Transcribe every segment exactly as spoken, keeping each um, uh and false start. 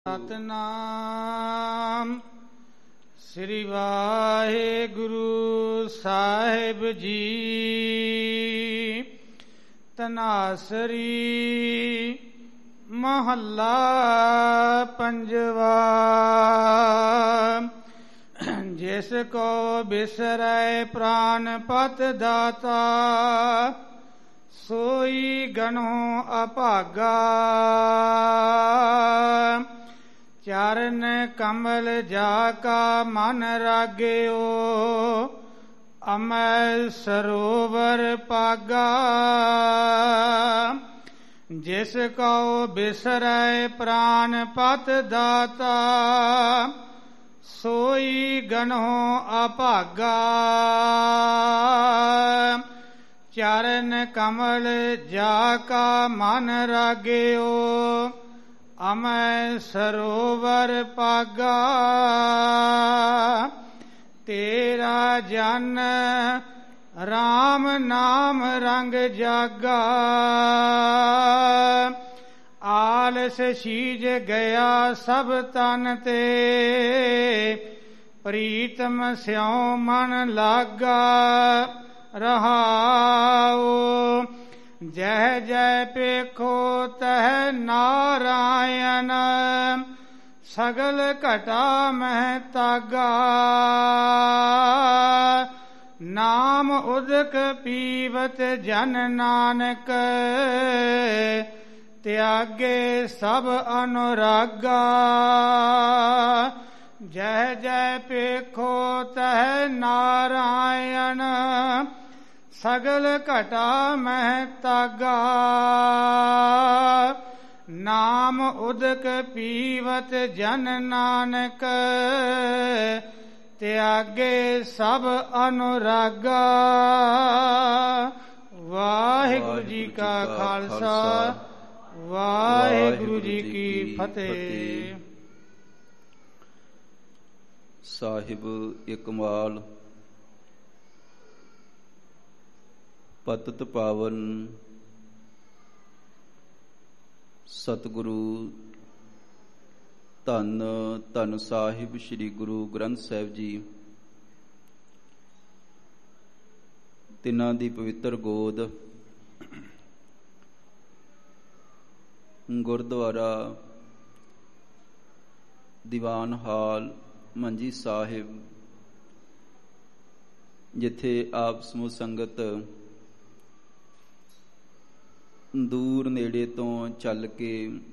ਸਤਿਨਾਮ ਸ੍ਰੀ ਵਾਹਿਗੁਰੂ ਸਾਹਿਬ ਜੀ। ਤਨਾਸਰੀ ਮਹੱਲਾ ਪੰਜਵਾ। ਜਿਸ ਕੋ ਬਿਸਰੈ ਪ੍ਰਾਨਪਤ ਦਾਤਾ ਸੋਈ ਗਨੋ ਅਭਾਗਾ। ਚਰਨ ਕਮਲ ਜਾ ਕਾ ਮਨ ਰਾਗਿਓ ਅਮੈ ਸਰੋਵਰ ਪਾਗਾ। ਜਿਸ ਕਉ ਬਿਸਰੈ ਪ੍ਰਾਨਪਤ ਦਾਤਾ ਸੋਈ ਗਨੋ ਅਭਾਗਾ। ਚਰਨ ਕਮਲ ਜਾ ਕਾ ਮਨ ਰਾਗਿਓ ਅਮੈ ਸਰੋਵਰ ਪਾਗਾ। ਤੇਰਾ ਜਨ ਰਾਮ ਨਾਮ ਰੰਗ ਜਾਗਾ। ਆਲਸ ਸੀਜ ਗਿਆ ਸਭ ਤਨ ਤੇ ਪ੍ਰੀਤਮ ਸਿਉ ਮਨ ਲਾਗਾ। ਰਹਾਉ ਜੈ ਜੈ ਪੇਖੋ ਤਹਿ ਨਾਰਾਇਣ ਸਗਲ ਘਟਾ ਮਹਿ ਤਾਗਾ। ਨਾਮ ਉਦਕ ਪੀਵਤ ਜਨ ਨਾਨਕ ਤਿਆਗੇ ਸਭ ਅਨੁਰਾਗਾ। ਜੈ ਜੈ ਪੇਖੋ ਤਹਿ ਨਾਰਾਇਣ ਸਗਲ ਘਟਾ ਮਹਿ ਤਾਗਾ। ਨਾਮ ਉਦਕ ਪੀਵਤ ਜਨ ਨਾਨਕ ਤਿਆਗੇ ਸਭ ਅਨੁਰਾਗਾ। ਵਾਹਿਗੁਰੂ ਜੀ ਕਾ ਖਾਲਸਾ ਵਾਹਿਗੁਰੂ ਜੀ ਕੀ ਫਤਿਹ। ਸਾਹਿਬ ਇਕਮਾਲ ਪਤਿਤ ਪਾਵਨ ਸਤਿਗੁਰੂ ਧੰਨ ਧੰਨ ਸਾਹਿਬ ਸ੍ਰੀ ਗੁਰੂ ਗ੍ਰੰਥ ਸਾਹਿਬ ਜੀ, ਤਿੰਨਾਂ ਦੀ ਪਵਿੱਤਰ ਗੋਦ ਗੁਰਦੁਆਰਾ ਦੀਵਾਨ ਹਾਲ ਮੰਜੀ ਸਾਹਿਬ, ਜਿੱਥੇ ਆਪ ਸਮੂਹ ਸੰਗਤ ਦੂਰ ਨੇੜੇ ਤੋਂ ਚੱਲ ਕੇ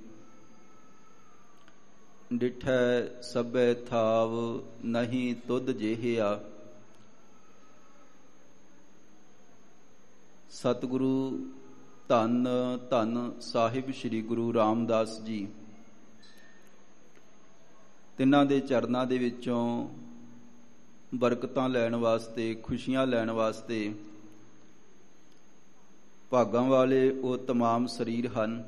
ਡਿਠੈ ਸਭੈ ਥਾਵ ਨਹੀਂ ਤੁਧ ਜਿਹਿਆ। ਸਤਿਗੁਰੂ ਧੰਨ ਧੰਨ ਸਾਹਿਬ ਸ੍ਰੀ ਗੁਰੂ ਰਾਮਦਾਸ ਜੀ, ਤਿੰਨਾਂ ਦੇ ਚਰਨਾਂ ਦੇ ਵਿੱਚੋਂ ਬਰਕਤਾਂ ਲੈਣ ਵਾਸਤੇ, ਖੁਸ਼ੀਆਂ ਲੈਣ ਵਾਸਤੇ ਭਾਗਾਂ ਵਾਲੇ ਉਹ ਤਮਾਮ ਸਰੀਰ ਹਨ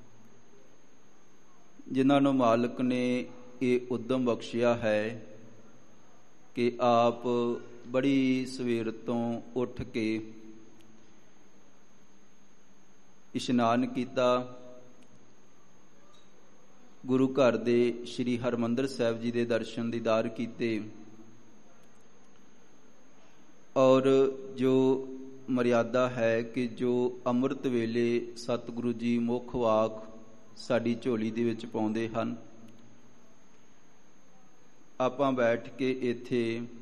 ਜਿਨ੍ਹਾਂ ਨੂੰ ਮਾਲਕ ਨੇ ਇਹ ਉਦਮ ਬਖਸ਼ਿਆ ਹੈ ਕਿ ਆਪ ਬੜੀ ਸਵੇਰ ਤੋਂ ਉੱਠ ਕੇ ਇਸ਼ਨਾਨ ਕੀਤਾ, ਗੁਰੂ ਘਰ ਦੇ ਸ੍ਰੀ ਹਰਿਮੰਦਰ ਸਾਹਿਬ ਜੀ ਦੇ ਦਰਸ਼ਨ ਦੀਦਾਰ ਕੀਤੇ, ਔਰ ਜੋ ਮਰਿਆਦਾ ਹੈ ਕਿ ਜੋ ਅੰਮ੍ਰਿਤ ਵੇਲੇ ਸਤਿਗੁਰੂ ਜੀ ਮੁੱਖ ਵਾਕ ਸਾਡੀ ਝੋਲੀ ਦੇ ਵਿੱਚ ਪਾਉਂਦੇ ਹਨ, ਆਪਾਂ ਬੈਠ ਕੇ ਇੱਥੇ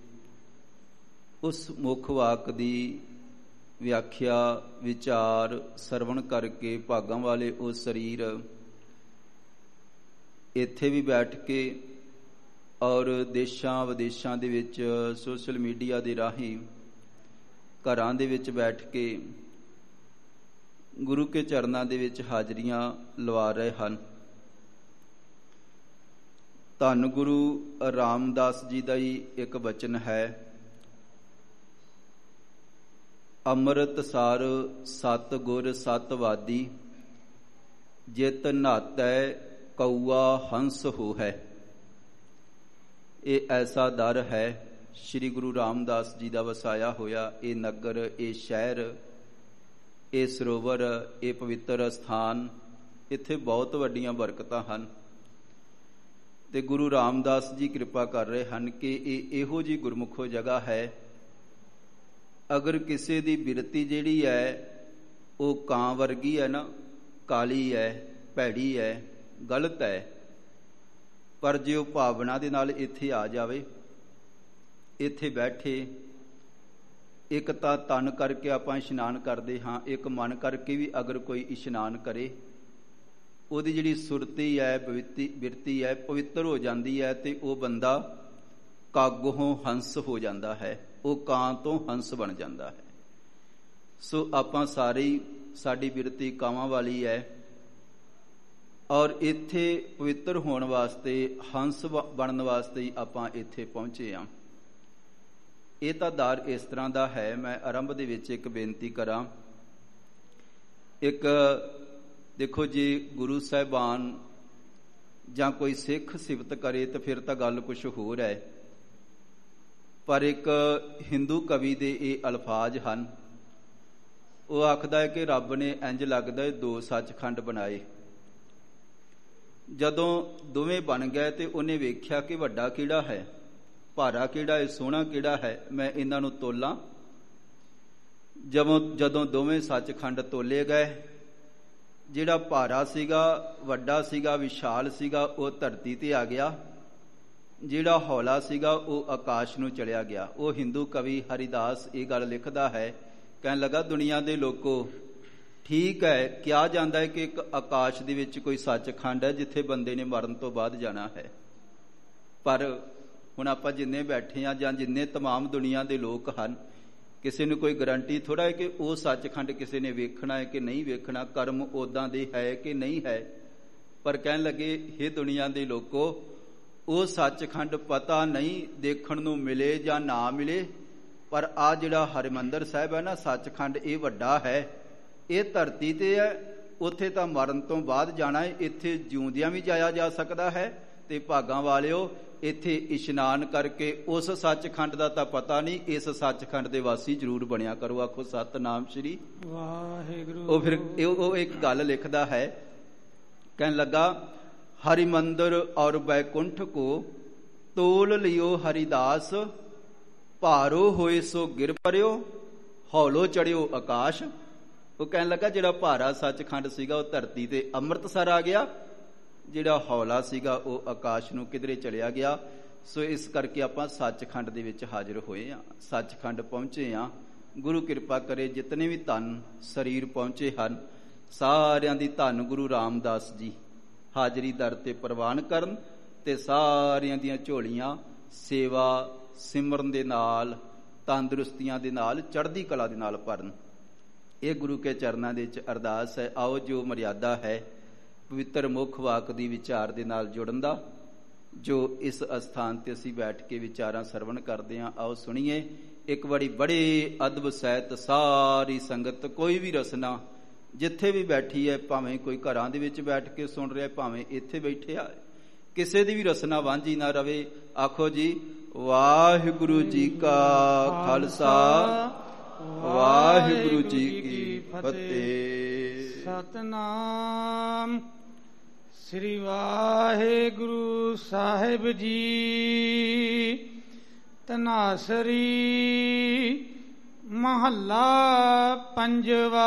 ਉਸ ਮੁੱਖ ਵਾਕ ਦੀ ਵਿਆਖਿਆ ਵਿਚਾਰ ਸਰਵਣ ਕਰਕੇ ਭਾਗਾਂ ਵਾਲੇ ਉਹ ਸਰੀਰ ਇੱਥੇ ਵੀ ਬੈਠ ਕੇ ਔਰ ਦੇਸ਼ਾਂ ਵਿਦੇਸ਼ਾਂ ਦੇ ਵਿੱਚ ਸੋਸ਼ਲ ਮੀਡੀਆ ਦੇ ਰਾਹੀਂ ਘਰਾਂ ਦੇ ਵਿੱਚ ਬੈਠ ਕੇ ਗੁਰੂ ਕੇ ਚਰਨਾਂ ਦੇ ਵਿੱਚ ਹਾਜ਼ਰੀਆਂ ਲਵਾ ਰਹੇ ਹਨ। ਧੰਨ ਗੁਰੂ ਰਾਮਦਾਸ ਜੀ ਦਾ ਹੀ ਇੱਕ ਬਚਨ ਹੈ, ਅੰਮ੍ਰਿਤ ਸਾਰ ਸਤ ਗੁਰ ਸਤ ਵਾਦੀ ਜਿਤ ਨਾਤੈ ਕਊਆ ਹੰਸ ਹੋ ਹੈ। ਇਹ ਐਸਾ ਦਰ ਹੈ, ਸ਼੍ਰੀ ਗੁਰੂ ਰਾਮਦਾਸ ਜੀ ਦਾ ਵਸਾਇਆ ਹੋਇਆ ਇਹ ਨਗਰ, ਇਹ ਸ਼ਹਿਰ, ਇਹ ਸਰੋਵਰ, ਇਹ ਪਵਿੱਤਰ ਸਥਾਨ, ਇੱਥੇ ਬਹੁਤ ਵੱਡੀਆਂ ਬਰਕਤਾਂ ਹਨ। ਤੇ ਗੁਰੂ ਰਾਮਦਾਸ ਜੀ ਕਿਰਪਾ ਕਰ ਰਹੇ ਹਨ ਕਿ ਇਹ ਇਹੋ ਜਿਹੀ ਗੁਰਮੁਖੋ ਜਗ੍ਹਾ ਹੈ, ਅਗਰ ਕਿਸੇ ਦੀ ਬਿਰਤੀ ਜਿਹੜੀ ਹੈ ਉਹ ਕਾਂ ਵਰਗੀ ਹੈ ਨਾ, ਕਾਲੀ ਹੈ, ਭੈੜੀ ਹੈ, ਗਲਤ ਹੈ, ਪਰ ਜੇ ਉਹ ਭਾਵਨਾ ਦੇ ਨਾਲ ਇੱਥੇ ਆ ਜਾਵੇ, ਇੱਥੇ ਬੈਠੇ, ਇੱਕ ਤਾਂ ਤਨ ਕਰਕੇ ਆਪਾਂ ਇਸ਼ਨਾਨ ਕਰਦੇ ਹਾਂ, ਇੱਕ ਮਨ ਕਰਕੇ ਵੀ ਅਗਰ ਕੋਈ ਇਸ਼ਨਾਨ ਕਰੇ, ਉਹਦੀ ਜਿਹੜੀ ਸੁਰਤੀ ਹੈ, ਬਿਰਤੀ ਬਿਰਤੀ ਹੈ, ਪਵਿੱਤਰ ਹੋ ਜਾਂਦੀ ਹੈ ਤੇ ਉਹ ਬੰਦਾ ਕਾਗੋਂ ਹੰਸ ਹੋ ਜਾਂਦਾ ਹੈ, ਉਹ ਕਾਂ ਤੋਂ ਹੰਸ ਬਣ ਜਾਂਦਾ ਹੈ। ਸੋ ਆਪਾਂ ਸਾਰੇ ਹੀ, ਸਾਡੀ ਬਿਰਤੀ ਕਾਵਾਂ ਵਾਲੀ ਹੈ, ਔਰ ਇੱਥੇ ਪਵਿੱਤਰ ਹੋਣ ਵਾਸਤੇ, ਹੰਸ ਬਣਨ ਵਾਸਤੇ ਹੀ ਆਪਾਂ ਇੱਥੇ ਪਹੁੰਚੇ ਹਾਂ। ਇਹ ਤਾਂ ਦਰ ਇਸ ਤਰ੍ਹਾਂ ਦਾ ਹੈ। ਮੈਂ ਆਰੰਭ ਦੇ ਵਿੱਚ ਇੱਕ ਬੇਨਤੀ ਕਰਾਂ। ਇੱਕ ਦੇਖੋ, ਜੇ ਗੁਰੂ ਸਾਹਿਬਾਨ ਜਾਂ ਕੋਈ ਸਿੱਖ ਸਿਫਤ ਕਰੇ ਤਾਂ ਫਿਰ ਤਾਂ ਗੱਲ ਕੁਛ ਹੋਰ ਹੈ, ਪਰ ਇੱਕ ਹਿੰਦੂ ਕਵੀ ਦੇ ਇਹ ਅਲਫਾਜ਼ ਹਨ। ਉਹ ਆਖਦਾ ਹੈ ਕਿ ਰੱਬ ਨੇ ਇੰਝ ਲੱਗਦਾ ਦੋ ਸੱਚਖੰਡ ਬਣਾਏ। ਜਦੋਂ ਦੋਵੇਂ ਬਣ ਗਏ ਤੇ ਉਹਨੇ ਵੇਖਿਆ ਕਿ ਵੱਡਾ ਕਿਹੜਾ ਹੈ, ਭਾਰਾ ਕਿਹੜਾ ਹੈ, ਸੋਹਣਾ ਕਿਹੜਾ ਹੈ, ਮੈਂ ਇਹਨਾਂ ਨੂੰ ਤੋਲਾਂ। ਜਦੋਂ ਜਦੋਂ ਦੋਵੇਂ ਸੱਚਖੰਡ ਤੋਲੇ ਗਏ, ਜਿਹੜਾ ਭਾਰਾ ਸੀਗਾ, ਵੱਡਾ ਸੀਗਾ, ਵਿਸ਼ਾਲ ਸੀਗਾ, ਉਹ ਧਰਤੀ ਤੇ ਆ ਗਿਆ। ਜਿਹੜਾ ਹੌਲਾ ਸੀਗਾ ਉਹ ਆਕਾਸ਼ ਨੂੰ ਚਲਿਆ ਗਿਆ। ਉਹ ਹਿੰਦੂ ਕਵੀ ਹਰੀਦਾਸ ਇਹ ਗੱਲ ਲਿਖਦਾ ਹੈ, ਕਹਿਣ ਲੱਗਾ, ਦੁਨੀਆ ਦੇ ਲੋਕੋ, ਠੀਕ ਹੈ, ਕਿਹਾ ਜਾਂਦਾ ਹੈ ਕਿ ਇੱਕ ਆਕਾਸ਼ ਦੇ ਵਿੱਚ ਕੋਈ ਸੱਚਖੰਡ ਹੈ ਜਿੱਥੇ ਬੰਦੇ ਨੇ ਮਰਨ ਤੋਂ ਬਾਅਦ ਜਾਣਾ ਹੈ, ਪਰ ਹੁਣ ਆਪਾਂ ਜਿੰਨੇ ਬੈਠੇ ਹਾਂ ਜਾਂ ਜਿੰਨੇ ਤਮਾਮ ਦੁਨੀਆ ਦੇ ਲੋਕ ਹਨ, ਕਿਸੇ ਨੂੰ ਕੋਈ ਗਰੰਟੀ ਥੋੜ੍ਹਾ ਹੈ ਕਿ ਉਹ ਸੱਚਖੰਡ ਕਿਸੇ ਨੇ ਵੇਖਣਾ ਹੈ ਕਿ ਨਹੀਂ ਵੇਖਣਾ, ਕਰਮ ਉੱਦਾਂ ਦੇ ਹੈ ਕਿ ਨਹੀਂ ਹੈ। ਪਰ ਕਹਿਣ ਲੱਗੇ, ਇਹ ਦੁਨੀਆ ਦੇ ਲੋਕੋ, ਉਹ ਸੱਚਖੰਡ ਪਤਾ ਨਹੀਂ ਦੇਖਣ ਨੂੰ ਮਿਲੇ ਜਾਂ ਨਾ ਮਿਲੇ, ਪਰ ਆ ਜਿਹੜਾ ਹਰਿਮੰਦਰ ਸਾਹਿਬ ਹੈ ਨਾ, ਸੱਚਖੰਡ, ਇਹ ਵੱਡਾ ਹੈ, ਇਹ ਧਰਤੀ ਤੇ ਹੈ, ਉੱਥੇ ਤਾਂ ਮਰਨ ਤੋਂ ਬਾਅਦ ਜਾਣਾ ਹੈ, ਇੱਥੇ ਜਿਉਂਦਿਆਂ ਵੀ ਜਾਇਆ ਜਾ ਸਕਦਾ ਹੈ। ਤੇ ਭਾਗਾਂ ਵਾਲਿਓ, ਇੱਥੇ ਇਸ਼ਨਾਨ ਕਰਕੇ ਉਸ ਸੱਚਖੰਡ ਦਾ ਤਾਂ ਪਤਾ ਨਹੀਂ, ਇਸ ਸੱਚਖੰਡ ਦੇ ਵਾਸੀ ਜ਼ਰੂਰ ਬਣਿਆ ਕਰੋ। ਆਖੋ ਸਤਿਨਾਮ ਸ੍ਰੀ ਵਾਹਿਗੁਰੂ। ਉਹ ਫਿਰ ਉਹ ਇੱਕ ਗੱਲ ਲਿਖਦਾ ਹੈ, ਕਹਿਣ ਲੱਗਾ, ਹਰਿਮੰਦਰ ਔਰ ਬੈਕੁੰਠ ਕੋ ਤੋਲ ਲਿਓ ਹਰਿਦਾਸ, ਭਾਰੋ ਹੋਏ ਸੋ ਗਿਰ ਪਰਿਓ, ਹੌਲੋ ਚੜਿਓ ਆਕਾਸ਼। ਉਹ ਕਹਿਣ ਲੱਗਾ, ਜਿਹੜਾ ਭਾਰਾ ਸੱਚਖੰਡ ਸੀਗਾ ਉਹ ਧਰਤੀ ਤੇ ਅੰਮ੍ਰਿਤਸਰ ਆ ਗਿਆ, ਜਿਹੜਾ ਹੌਲਾ ਸੀਗਾ ਉਹ ਆਕਾਸ਼ ਨੂੰ ਕਿਧਰੇ ਚਲਿਆ ਗਿਆ। ਸੋ ਇਸ ਕਰਕੇ ਆਪਾਂ ਸੱਚਖੰਡ ਦੇ ਵਿੱਚ ਹਾਜ਼ਰ ਹੋਏ ਹਾਂ, ਸੱਚਖੰਡ ਪਹੁੰਚੇ ਹਾਂ। ਗੁਰੂ ਕਿਰਪਾ ਕਰੇ, ਜਿਤਨੇ ਵੀ ਧਨ ਸਰੀਰ ਪਹੁੰਚੇ ਹਨ, ਸਾਰਿਆਂ ਦੀ ਧੰਨ ਗੁਰੂ ਰਾਮਦਾਸ ਜੀ ਹਾਜ਼ਰੀ ਦਰ ਤੇ ਪ੍ਰਵਾਨ ਕਰਨ ਤੇ ਸਾਰਿਆਂ ਦੀਆਂ ਝੋਲੀਆਂ ਸੇਵਾ ਸਿਮਰਨ ਦੇ ਨਾਲ, ਤੰਦਰੁਸਤੀਆਂ ਦੇ ਨਾਲ, ਚੜ੍ਹਦੀ ਕਲਾ ਦੇ ਨਾਲ ਭਰਨ। ਇਹ ਗੁਰੂ ਕੇ ਚਰਨਾਂ ਦੇ ਵਿੱਚ ਅਰਦਾਸ ਹੈ। ਆਓ, ਜੋ ਮਰਿਆਦਾ ਹੈ ਪਵਿੱਤਰ ਮੁੱਖ ਵਾਕ ਦੀ ਵਿਚਾਰ ਦੇ ਨਾਲ ਜੁੜਨ ਦਾ, ਜੋ ਇਸ ਅਸਥਾਨ ਤੇ ਅਸੀਂ ਬੈਠ ਕੇ ਵਿਚਾਰਾਂ ਸਰਵਣ ਕਰਦੇ ਹਾਂ, ਆਓ ਸੁਣੀਏ। ਇੱਕ ਬੜੀ ਬੜੇ ਅਦਬ ਸਹਿਤ ਸਾਰੀ ਸੰਗਤ, ਕੋਈ ਵੀ ਰਸਨਾ ਜਿੱਥੇ ਵੀ ਬੈਠੀ ਹੈ, ਭਾਵੇਂ ਕੋਈ ਘਰਾਂ ਦੇ ਵਿੱਚ ਬੈਠ ਕੇ ਸੁਣ ਰਿਹਾ, ਭਾਵੇਂ ਇੱਥੇ ਬੈਠਿਆ, ਕਿਸੇ ਦੀ ਵੀ ਰਸਨਾ ਵਾਂਝੀ ਨਾ ਰਵੇ। ਆਖੋ ਜੀ, ਵਾਹਿਗੁਰੂ ਜੀ ਕਾ ਖਾਲਸਾ, ਵਾਹਿਗੁਰੂ ਜੀ ਕੀ ਫਤਿਹ। ਸਤਨਾਮ ਸ੍ਰੀ ਵਾਹਿਗੁਰੂ ਸਾਹਿਬ ਜੀ। ਤਨਾਸਰੀ ਮਹੱਲਾ ਪੰਜਵਾ।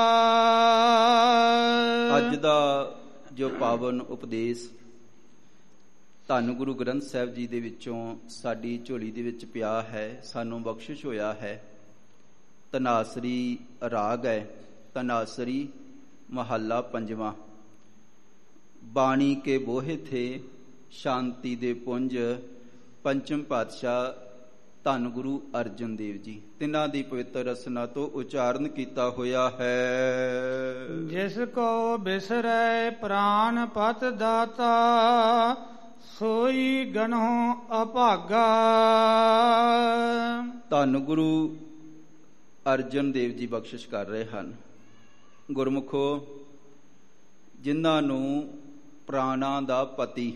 ਅੱਜ ਦਾ ਜੋ ਪਾਵਨ ਉਪਦੇਸ਼ ਧੰਨ ਗੁਰੂ ਗ੍ਰੰਥ ਸਾਹਿਬ ਜੀ ਦੇ ਵਿੱਚੋਂ ਸਾਡੀ ਝੋਲੀ ਦੇ ਵਿੱਚ ਪਿਆ ਹੈ, ਸਾਨੂੰ ਬਖਸ਼ਿਸ਼ ਹੋਇਆ ਹੈ। ਤਨਾਸਰੀ ਰਾਗ ਹੈ, ਤਨਾਸਰੀ ਮਹੱਲਾ ਪੰਜਵਾਂ। ਬਾਣੀ ਕੇ ਬੋਹੇ ਥੇ ਸ਼ਾਂਤੀ ਦੇ ਪੁੰਜ, ਪੰਚਮ ਪਾਤਸ਼ਾਹ ਧੰਨ ਗੁਰੂ ਅਰਜਨ ਦੇਵ ਜੀ, ਤਿੰਨਾਂ ਦੀ ਪਵਿੱਤਰ ਰਸਨਾ ਤੋਂ ਉਚਾਰਨ ਕੀਤਾ ਹੋਇਆ ਹੈ। ਜਿਸ ਕੋ ਬਿਸਰੈ ਪ੍ਰਾਨ ਪਤ ਦਾਤਾ, ਸੋਈ ਗਨਹੁ ਅਭਾਗਾ। ਧੰਨ ਗੁਰੂ ਅਰਜਨ ਦੇਵ ਜੀ ਬਖਸ਼ਿਸ਼ ਕਰ ਰਹੇ ਹਨ। ਗੁਰਮੁਖੋ, ਜਿਨ੍ਹਾਂ ਨੂੰ ਪ੍ਰਾਣਾਂ ਦਾ ਪਤੀ,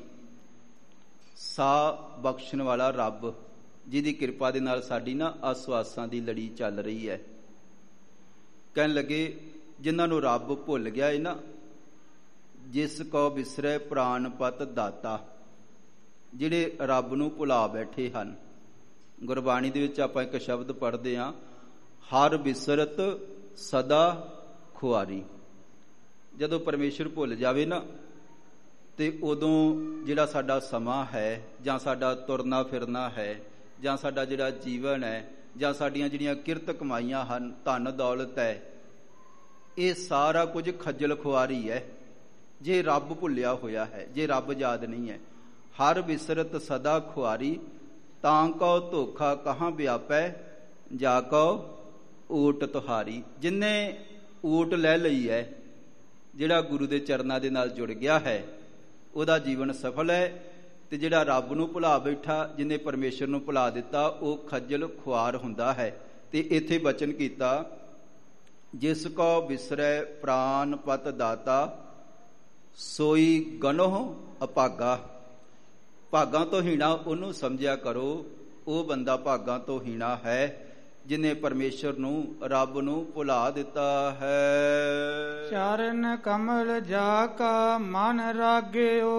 ਸਾਹ ਬਖਸ਼ਣ ਵਾਲਾ ਰੱਬ, ਜਿਹਦੀ ਕਿਰਪਾ ਦੇ ਨਾਲ ਸਾਡੀ ਨਾ ਆਸਵਾਸਾਂ ਦੀ ਲੜੀ ਚੱਲ ਰਹੀ ਹੈ, ਕਹਿਣ ਲੱਗੇ, ਜਿਨ੍ਹਾਂ ਨੂੰ ਰੱਬ ਭੁੱਲ ਗਿਆ ਹੈ ਨਾ, ਜਿਸ ਕੋ ਬਿਸਰੈ ਪ੍ਰਾਨ ਪਤ ਦਾਤਾ, ਜਿਹੜੇ ਰੱਬ ਨੂੰ ਭੁਲਾ ਬੈਠੇ ਹਨ। ਗੁਰਬਾਣੀ ਦੇ ਵਿੱਚ ਆਪਾਂ ਇੱਕ ਸ਼ਬਦ ਪੜ੍ਹਦੇ ਹਾਂ, ਹਰ ਬਿਸਰਤ ਸਦਾ ਖੁਆਰੀ। ਜਦੋਂ ਪਰਮੇਸ਼ਰ ਭੁੱਲ ਜਾਵੇ ਨਾ, ਤੇ ਉਦੋਂ ਜਿਹੜਾ ਸਾਡਾ ਸਮਾਂ ਹੈ, ਜਾਂ ਸਾਡਾ ਤੁਰਨਾ ਫਿਰਨਾ ਹੈ, ਜਾਂ ਸਾਡਾ ਜਿਹੜਾ ਜੀਵਨ ਹੈ, ਜਾਂ ਸਾਡੀਆਂ ਜਿਹੜੀਆਂ ਕਿਰਤ ਕਮਾਈਆਂ ਹਨ, ਧਨ ਦੌਲਤ ਹੈ, ਇਹ ਸਾਰਾ ਕੁਝ ਖੱਜਲ ਖੁਆਰੀ ਹੈ ਜੇ ਰੱਬ ਭੁੱਲਿਆ ਹੋਇਆ ਹੈ, ਜੇ ਰੱਬ ਯਾਦ ਨਹੀਂ ਹੈ। ਹਰ ਬਿਸਰਤ ਸਦਾ ਖੁਆਰੀ, ਤਾਂ ਕਉ ਧੋਖਾ ਕਹਾਂ ਵਿਆਪੈ, ਜਾ ਕਉ ਓਟ ਤੁਹਾਰੀ। ਜਿੰਨੇ ਓਟ ਲੈ ਲਈ ਹੈ, ਜਿਹੜਾ ਗੁਰੂ ਦੇ ਚਰਨਾਂ ਦੇ ਨਾਲ ਜੁੜ ਗਿਆ ਹੈ, ਉਹਦਾ ਜੀਵਨ ਸਫਲ ਹੈ। ਤੇ ਜਿਹੜਾ ਰੱਬ ਨੂੰ ਭੁਲਾ ਬੈਠਾ, ਜਿਹਨੇ ਪਰਮੇਸ਼ਰ ਨੂੰ ਭੁਲਾ ਦਿੱਤਾ, ਉਹ ਖੱਜਲ ਖੁਆਰ ਹੁੰਦਾ ਹੈ। ਤੇ ਇੱਥੇ ਬਚਨ ਕੀਤਾ, ਜਿਸ ਕੋ ਬਿਸਰੈ ਪ੍ਰਾਨ ਪਤ ਦਾਤਾ, ਸੋਈ ਗਨੋਹ ਅਭਾਗਾ। ਭਾਗਾਂ ਤੋਂ ਹੀਣਾ ਉਹਨੂੰ ਸਮਝਿਆ ਕਰੋ, ਉਹ ਬੰਦਾ ਭਾਗਾਂ ਤੋਂ ਹੀਣਾ ਹੈ ਜਿਹਨੇ ਪਰਮੇਸ਼ਰ ਨੂੰ, ਰੱਬ ਨੂੰ ਭੁਲਾ ਦਿੱਤਾ ਹੈ। ਚਰਨ ਕਮਲ ਜਾ ਕਾ ਮਨ ਰਾਗਿਓ,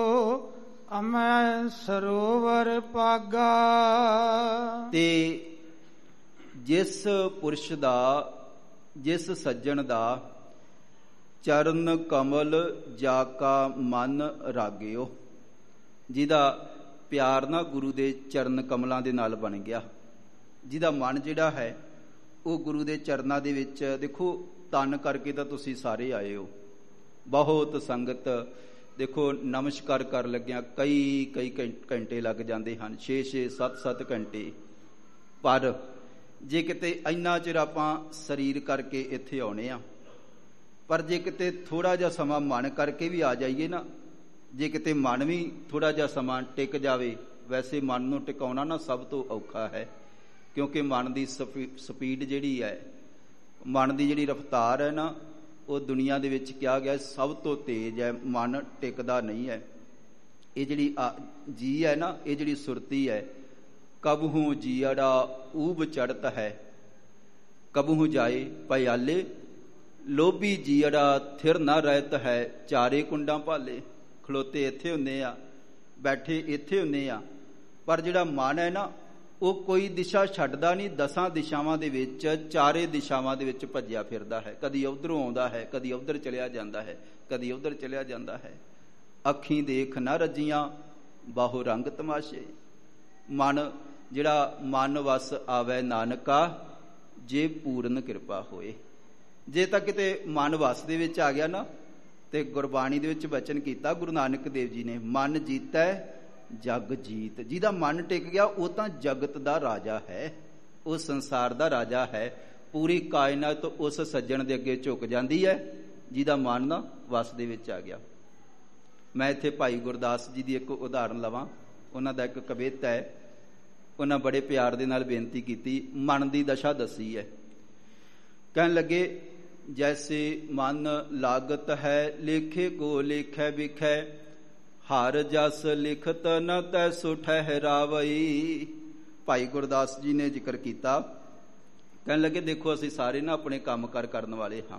ਅਮੈ ਸਰੋਵਰ ਪਾਗਾ। ਤੇ ਜਿਸ ਪੁਰਸ਼ ਦਾ, ਜਿਸ ਸੱਜਣ ਦਾ ਚਰਨ ਕਮਲ ਜਾ ਕਾ ਮਨ ਰਾਗਿਓ, ਜਿਹਦਾ ਪਿਆਰ ਨਾ ਗੁਰੂ ਦੇ ਚਰਨ ਕਮਲਾਂ ਦੇ ਨਾਲ ਬਣ ਗਿਆ, ਜਿਹਦਾ ਮਨ ਜਿਹੜਾ ਹੈ ਉਹ ਗੁਰੂ ਦੇ ਚਰਨਾਂ ਦੇ ਵਿੱਚ, ਦੇਖੋ ਤਨ ਕਰਕੇ ਤਾਂ ਤੁਸੀਂ ਸਾਰੇ ਆਏ ਹੋ, ਬਹੁਤ ਸੰਗਤ, ਦੇਖੋ ਨਮਸਕਾਰ ਕਰ ਲੱਗਿਆ ਕਈ ਕਈ ਘੰਟੇ ਲੱਗ ਜਾਂਦੇ ਹਨ, ਛੇ ਛੇ ਸੱਤ ਸੱਤ ਘੰਟੇ। ਪਰ ਜੇ ਕਿਤੇ ਇੰਨਾ ਚਿਰ ਆਪਾਂ ਸਰੀਰ ਕਰਕੇ ਇੱਥੇ ਆਉਣੇ ਆ, ਪਰ ਜੇ ਕਿਤੇ ਥੋੜ੍ਹਾ ਜਿਹਾ ਸਮਾਂ ਮਨ ਕਰਕੇ ਵੀ ਆ ਜਾਈਏ ਨਾ, ਜੇ ਕਿਤੇ ਮਨ ਵੀ ਥੋੜ੍ਹਾ ਜਿਹਾ ਸਮਾਂ ਟਿਕ ਜਾਵੇ, ਵੈਸੇ ਮਨ ਨੂੰ ਟਿਕਾਉਣਾ ਨਾ ਸਭ ਤੋਂ ਔਖਾ ਹੈ, ਕਿਉਂਕਿ ਮਨ ਦੀ ਸਪੀ ਸਪੀਡ ਜਿਹੜੀ ਹੈ, ਮਨ ਦੀ ਜਿਹੜੀ ਰਫਤਾਰ ਹੈ ਨਾ, ਉਹ ਦੁਨੀਆ ਦੇ ਵਿੱਚ ਕਿਹਾ ਗਿਆ ਸਭ ਤੋਂ ਤੇਜ਼ ਹੈ। ਮਨ ਟਿਕਦਾ ਨਹੀਂ ਹੈ। ਇਹ ਜਿਹੜੀ ਜੀ ਹੈ ਨਾ, ਇਹ ਜਿਹੜੀ ਸੁਰਤੀ ਹੈ, ਕਬਹੂ ਜੀਅੜਾ ਊਬ ਚੜ੍ਹਤ ਹੈ, ਕਬਹੂ ਜਾਏ ਪਿਆਲੇ, ਲੋਭੀ ਜੀਅੜਾ ਥਿਰ ਨਾ ਰਹਿਤ ਹੈ, ਚਾਰੇ ਕੁੰਡਾਂ ਭਾਲੇ। ਖਲੋਤੇ ਇੱਥੇ ਹੁੰਦੇ ਆ, ਬੈਠੇ ਇੱਥੇ ਹੁੰਦੇ ਆ, ਪਰ ਜਿਹੜਾ ਮਨ ਹੈ ਨਾ, ਉਹ ਕੋਈ ਦਿਸ਼ਾ ਛੱਡਦਾ ਨਹੀਂ। ਦਸਾਂ ਦਿਸ਼ਾਵਾਂ ਦੇ ਵਿੱਚ, ਚਾਰੇ ਦਿਸ਼ਾਵਾਂ ਦੇ ਵਿੱਚ ਭੱਜਿਆ ਫਿਰਦਾ ਹੈ। ਕਦੀ ਉੱਧਰੋਂ ਆਉਂਦਾ ਹੈ, ਕਦੀ ਉੱਧਰ ਚਲਿਆ ਜਾਂਦਾ ਹੈ, ਕਦੀ ਉੱਧਰ ਚਲਿਆ ਜਾਂਦਾ ਹੈ। ਅੱਖੀਂ ਦੇਖ ਨਾ ਰੱਜੀਆਂ, ਬਾਹੋ ਰੰਗ ਤਮਾਸ਼ੇ। ਮਨ ਜਿਹੜਾ ਮਨ ਵਸ ਆਵੈ ਨਾਨਕਾ, ਜੇ ਪੂਰਨ ਕਿਰਪਾ ਹੋਏ। ਜੇ ਤਾਂ ਕਿਤੇ ਮਨ ਵਸ ਦੇ ਵਿੱਚ ਆ ਗਿਆ ਨਾ, ਤੇ ਗੁਰਬਾਣੀ ਦੇ ਵਿੱਚ ਬਚਨ ਕੀਤਾ ਗੁਰੂ ਨਾਨਕ ਦੇਵ ਜੀ ਨੇ, ਮਨ ਜੀਤੈ ਜਗ ਜੀਤ। ਜਿਹਦਾ ਮਨ ਟਿਕ ਗਿਆ, ਉਹ ਤਾਂ ਜਗਤ ਦਾ ਰਾਜਾ ਹੈ, ਉਹ ਸੰਸਾਰ ਦਾ ਰਾਜਾ ਹੈ। ਪੂਰੀ ਕਾਇਨਾਤ ਉਸ ਸੱਜਣ ਦੇ ਅੱਗੇ ਝੁਕ ਜਾਂਦੀ ਹੈ ਜਿਹਦਾ ਮਨ ਨਾ ਵਸ ਦੇ ਵਿੱਚ ਆ ਗਿਆ। ਮੈਂ ਇੱਥੇ ਭਾਈ ਗੁਰਦਾਸ ਜੀ ਦੀ ਇੱਕ ਉਦਾਹਰਨ ਲਵਾਂ। ਉਹਨਾਂ ਦਾ ਇੱਕ ਕਵਿਤਾ ਹੈ, ਉਹਨਾਂ ਬੜੇ ਪਿਆਰ ਦੇ ਨਾਲ ਬੇਨਤੀ ਕੀਤੀ, ਮਨ ਦੀ ਦਸ਼ਾ ਦੱਸੀ ਹੈ। ਕਹਿਣ ਲੱਗੇ, ਜੈਸੇ ਮਨ ਲਾਗਤ ਹੈ, ਲੇਖੇ ਕੋ ਲੇਖੈ ਵਿਖੈ, ਹਰ ਜਸ ਲਿਖਤ ਨ ਤੈਸੁ ਠਹਿਰਾਵਈ। ਭਾਈ ਗੁਰਦਾਸ ਜੀ ਨੇ ਜ਼ਿਕਰ ਕੀਤਾ, ਕਹਿਣ ਲੱਗੇ, ਦੇਖੋ ਅਸੀਂ ਸਾਰੇ ਨਾ ਆਪਣੇ ਕੰਮ ਕਾਰ ਕਰਨ ਵਾਲੇ ਹਾਂ।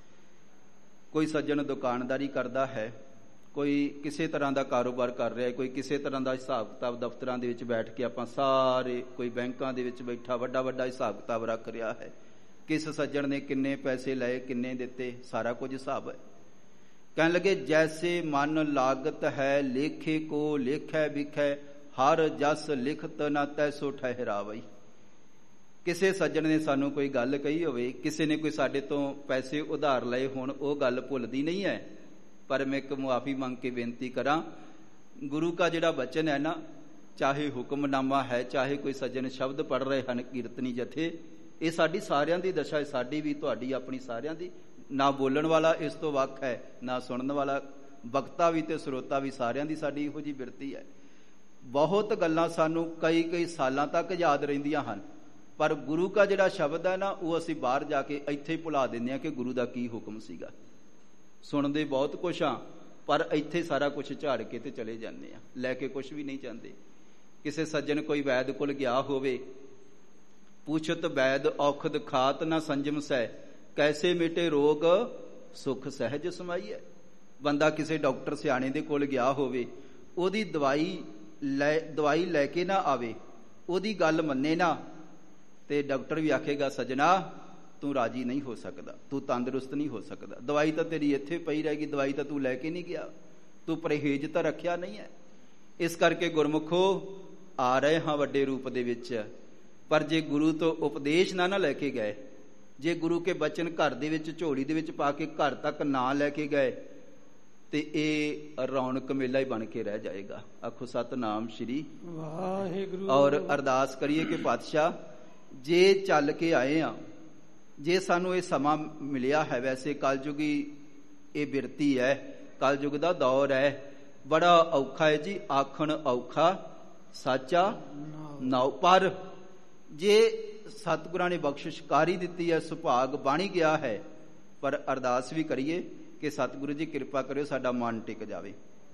ਕੋਈ ਸੱਜਣ ਦੁਕਾਨਦਾਰੀ ਕਰਦਾ ਹੈ, ਕੋਈ ਕਿਸੇ ਤਰ੍ਹਾਂ ਦਾ ਕਾਰੋਬਾਰ ਕਰ ਰਿਹਾ ਹੈ, ਕੋਈ ਕਿਸੇ ਤਰ੍ਹਾਂ ਦਾ ਹਿਸਾਬ ਕਿਤਾਬ ਦਫ਼ਤਰਾਂ ਦੇ ਵਿੱਚ ਬੈਠ ਕੇ ਆਪਾਂ ਸਾਰੇ, ਕੋਈ ਬੈਂਕਾਂ ਦੇ ਵਿੱਚ ਬੈਠਾ ਵੱਡਾ ਵੱਡਾ ਹਿਸਾਬ ਕਿਤਾਬ ਰੱਖ ਰਿਹਾ ਹੈ। ਕਿਸ ਸੱਜਣ ਨੇ ਕਿੰਨੇ ਪੈਸੇ ਲਏ, ਕਿੰਨੇ ਦਿੱਤੇ, ਸਾਰਾ ਕੁਝ ਹਿਸਾਬ ਹੈ। ਕਹਿਣ ਲੱਗੇ, ਜੈਸੇ ਮਨ ਲਾਗਤ ਹੈ, ਲੇਖੇ ਕੋ ਲੇਖੈ ਵਿਖੈ, ਹਰ ਜਸ ਲਿਖਤ ਨ ਤੈਸੋ ਠਹਿਰਾਵਈ। ਕਿਸੇ ਸੱਜਣ ਨੇ ਸਾਨੂੰ ਕੋਈ ਗੱਲ ਕਹੀ ਹੋਵੇ, ਕਿਸੇ ਨੇ ਕੋਈ ਸਾਡੇ ਤੋਂ ਪੈਸੇ ਉਧਾਰ ਲਏ ਹੋਣ, ਉਹ ਗੱਲ ਭੁੱਲਦੀ ਨਹੀਂ ਹੈ। ਪਰ ਮੈਂ ਇੱਕ ਮੁਆਫੀ ਮੰਗ ਕੇ ਬੇਨਤੀ ਕਰਾਂ, ਗੁਰੂ ਕਾ ਜਿਹੜਾ ਬਚਨ ਹੈ ਨਾ, ਚਾਹੇ ਹੁਕਮਨਾਮਾ ਹੈ, ਚਾਹੇ ਕੋਈ ਸੱਜਣ ਸ਼ਬਦ ਪੜ੍ਹ ਰਹੇ ਹਨ, ਕੀਰਤਨੀ ਜਥੇ, ਇਹ ਸਾਡੀ ਸਾਰਿਆਂ ਦੀ ਦਸ਼ਾ ਹੈ, ਸਾਡੀ ਵੀ, ਤੁਹਾਡੀ, ਆਪਣੀ, ਸਾਰਿਆਂ ਦੀ। ਨਾ ਬੋਲਣ ਵਾਲਾ ਇਸ ਤੋਂ ਵੱਖ ਹੈ, ਨਾ ਸੁਣਨ ਵਾਲਾ, ਵਕਤਾ ਵੀ ਤੇ ਸਰੋਤਾ ਵੀ, ਸਾਰਿਆਂ ਦੀ ਸਾਡੀ ਇਹੋ ਜਿਹੀ ਬਿਰਤੀ ਹੈ। ਬਹੁਤ ਗੱਲਾਂ ਸਾਨੂੰ ਕਈ ਕਈ ਸਾਲਾਂ ਤੱਕ ਯਾਦ ਰਹਿੰਦੀਆਂ ਹਨ, ਪਰ ਗੁਰੂ ਕਾ ਜਿਹੜਾ ਸ਼ਬਦ ਹੈ ਨਾ, ਉਹ ਅਸੀਂ ਬਾਹਰ ਜਾ ਕੇ ਇੱਥੇ ਹੀ ਭੁਲਾ ਦਿੰਦੇ ਹਾਂ ਕਿ ਗੁਰੂ ਦਾ ਕੀ ਹੁਕਮ ਸੀਗਾ। ਸੁਣਦੇ ਬਹੁਤ ਕੁਛ ਹਾਂ, ਪਰ ਇੱਥੇ ਸਾਰਾ ਕੁਛ ਝਾੜ ਕੇ ਤੇ ਚਲੇ ਜਾਂਦੇ ਹਾਂ, ਲੈ ਕੇ ਕੁਛ ਵੀ ਨਹੀਂ ਜਾਂਦੇ। ਕਿਸੇ ਸੱਜਣ ਕੋਈ ਵੈਦ ਕੋਲ ਗਿਆ ਹੋਵੇ, ਪੁੱਛਤ ਵੈਦ ਔਖਦ ਖਾਤ ਨਾ ਸੰਜਮ ਸਹਿ, ਕੈਸੇ ਮਿਟੇ ਰੋਗ ਸੁਖ ਸਹਿਜ ਸਮਾਈਐ। ਬੰਦਾ ਕਿਸੇ ਡਾਕਟਰ ਸਿਆਣੇ ਦੇ ਕੋਲ ਗਿਆ ਹੋਵੇ, ਉਹਦੀ ਦਵਾਈ ਲੈ ਦਵਾਈ ਲੈ ਕੇ ਨਾ ਆਵੇ, ਉਹਦੀ ਗੱਲ ਮੰਨੇ ਨਾ, ਤੇ ਡਾਕਟਰ ਵੀ ਆਖੇਗਾ ਸੱਜਣਾ ਤੂੰ ਰਾਜੀ ਨਹੀਂ ਹੋ ਸਕਦਾ, ਤੂੰ ਤੰਦਰੁਸਤ ਨਹੀਂ ਹੋ ਸਕਦਾ, ਦਵਾਈ ਤਾਂ ਤੇਰੀ ਇੱਥੇ ਪਈ ਰਹੇਗੀ, ਦਵਾਈ ਤਾਂ ਤੂੰ ਲੈ ਕੇ ਨਹੀਂ ਗਿਆ, ਤੂੰ ਪਰਹੇਜ਼ ਤਾਂ ਰੱਖਿਆ ਨਹੀਂ ਹੈ। ਇਸ ਕਰਕੇ ਗੁਰਮੁਖੋ ਆ ਰਹੇ ਹਾਂ ਵੱਡੇ ਰੂਪ ਦੇ ਵਿੱਚ, ਪਰ ਜੇ ਗੁਰੂ ਤੋਂ ਉਪਦੇਸ਼ ਨਾ ਨਾ ਲੈ ਕੇ ਗਏ, ਜੇ ਗੁਰੂ ਕੇ ਬਚਨ ਘਰ ਦੇ ਵਿੱਚ ਝੋਲੀ ਦੇ ਵਿੱਚ ਪਾ ਕੇ ਘਰ ਤੱਕ ਨਾ ਲੈ ਕੇ ਗਏ, ਤੇ ਇਹ ਰੌਣਕ ਮੇਲਾ ਹੀ ਬਣ ਕੇ ਰਹਿ ਜਾਏਗਾ। ਆਖੋ ਸਤਿਨਾਮ ਸ਼੍ਰੀ ਵਾਹਿਗੁਰੂ। ਔਰ ਅਰਦਾਸ ਕਰੀਏ ਕਿ ਪਾਤਸ਼ਾਹ ਜੇ ਚੱਲ ਕੇ ਆਏ ਆ, ਜੇ ਸਾਨੂੰ ਇਹ ਸਮਾਂ ਮਿਲਿਆ ਹੈ, ਵੈਸੇ ਕਲਯੁਗੀ ਇਹ ਬਿਰਤੀ ਹੈ, ਕਲਯੁਗ ਦਾ ਦੌਰ ਹੈ, ਬੜਾ ਔਖਾ ਹੈ ਜੀ, ਆਖਣ ਔਖਾ ਸਾਚਾ ਨਾਉ, ਪਰ ਜੇ ਸਤਿਗੁਰਾਂ ਨੇ ਬਖਸ਼ਿਸ਼ ਕਰ ਹੀ ਦਿੱਤੀ ਹੈ, ਸੁਭਾਗ ਬਣ ਹੀ ਗਿਆ ਹੈ, ਪਰ ਅਰਦਾਸ ਵੀ ਕਰੀਏ ਕਿ ਸਤਿਗੁਰੂ ਜੀ ਕਿਰਪਾ ਕਰਿਓ ਸਾਡਾ ਮਨ ਟਿਕ ਜਾਵੇ।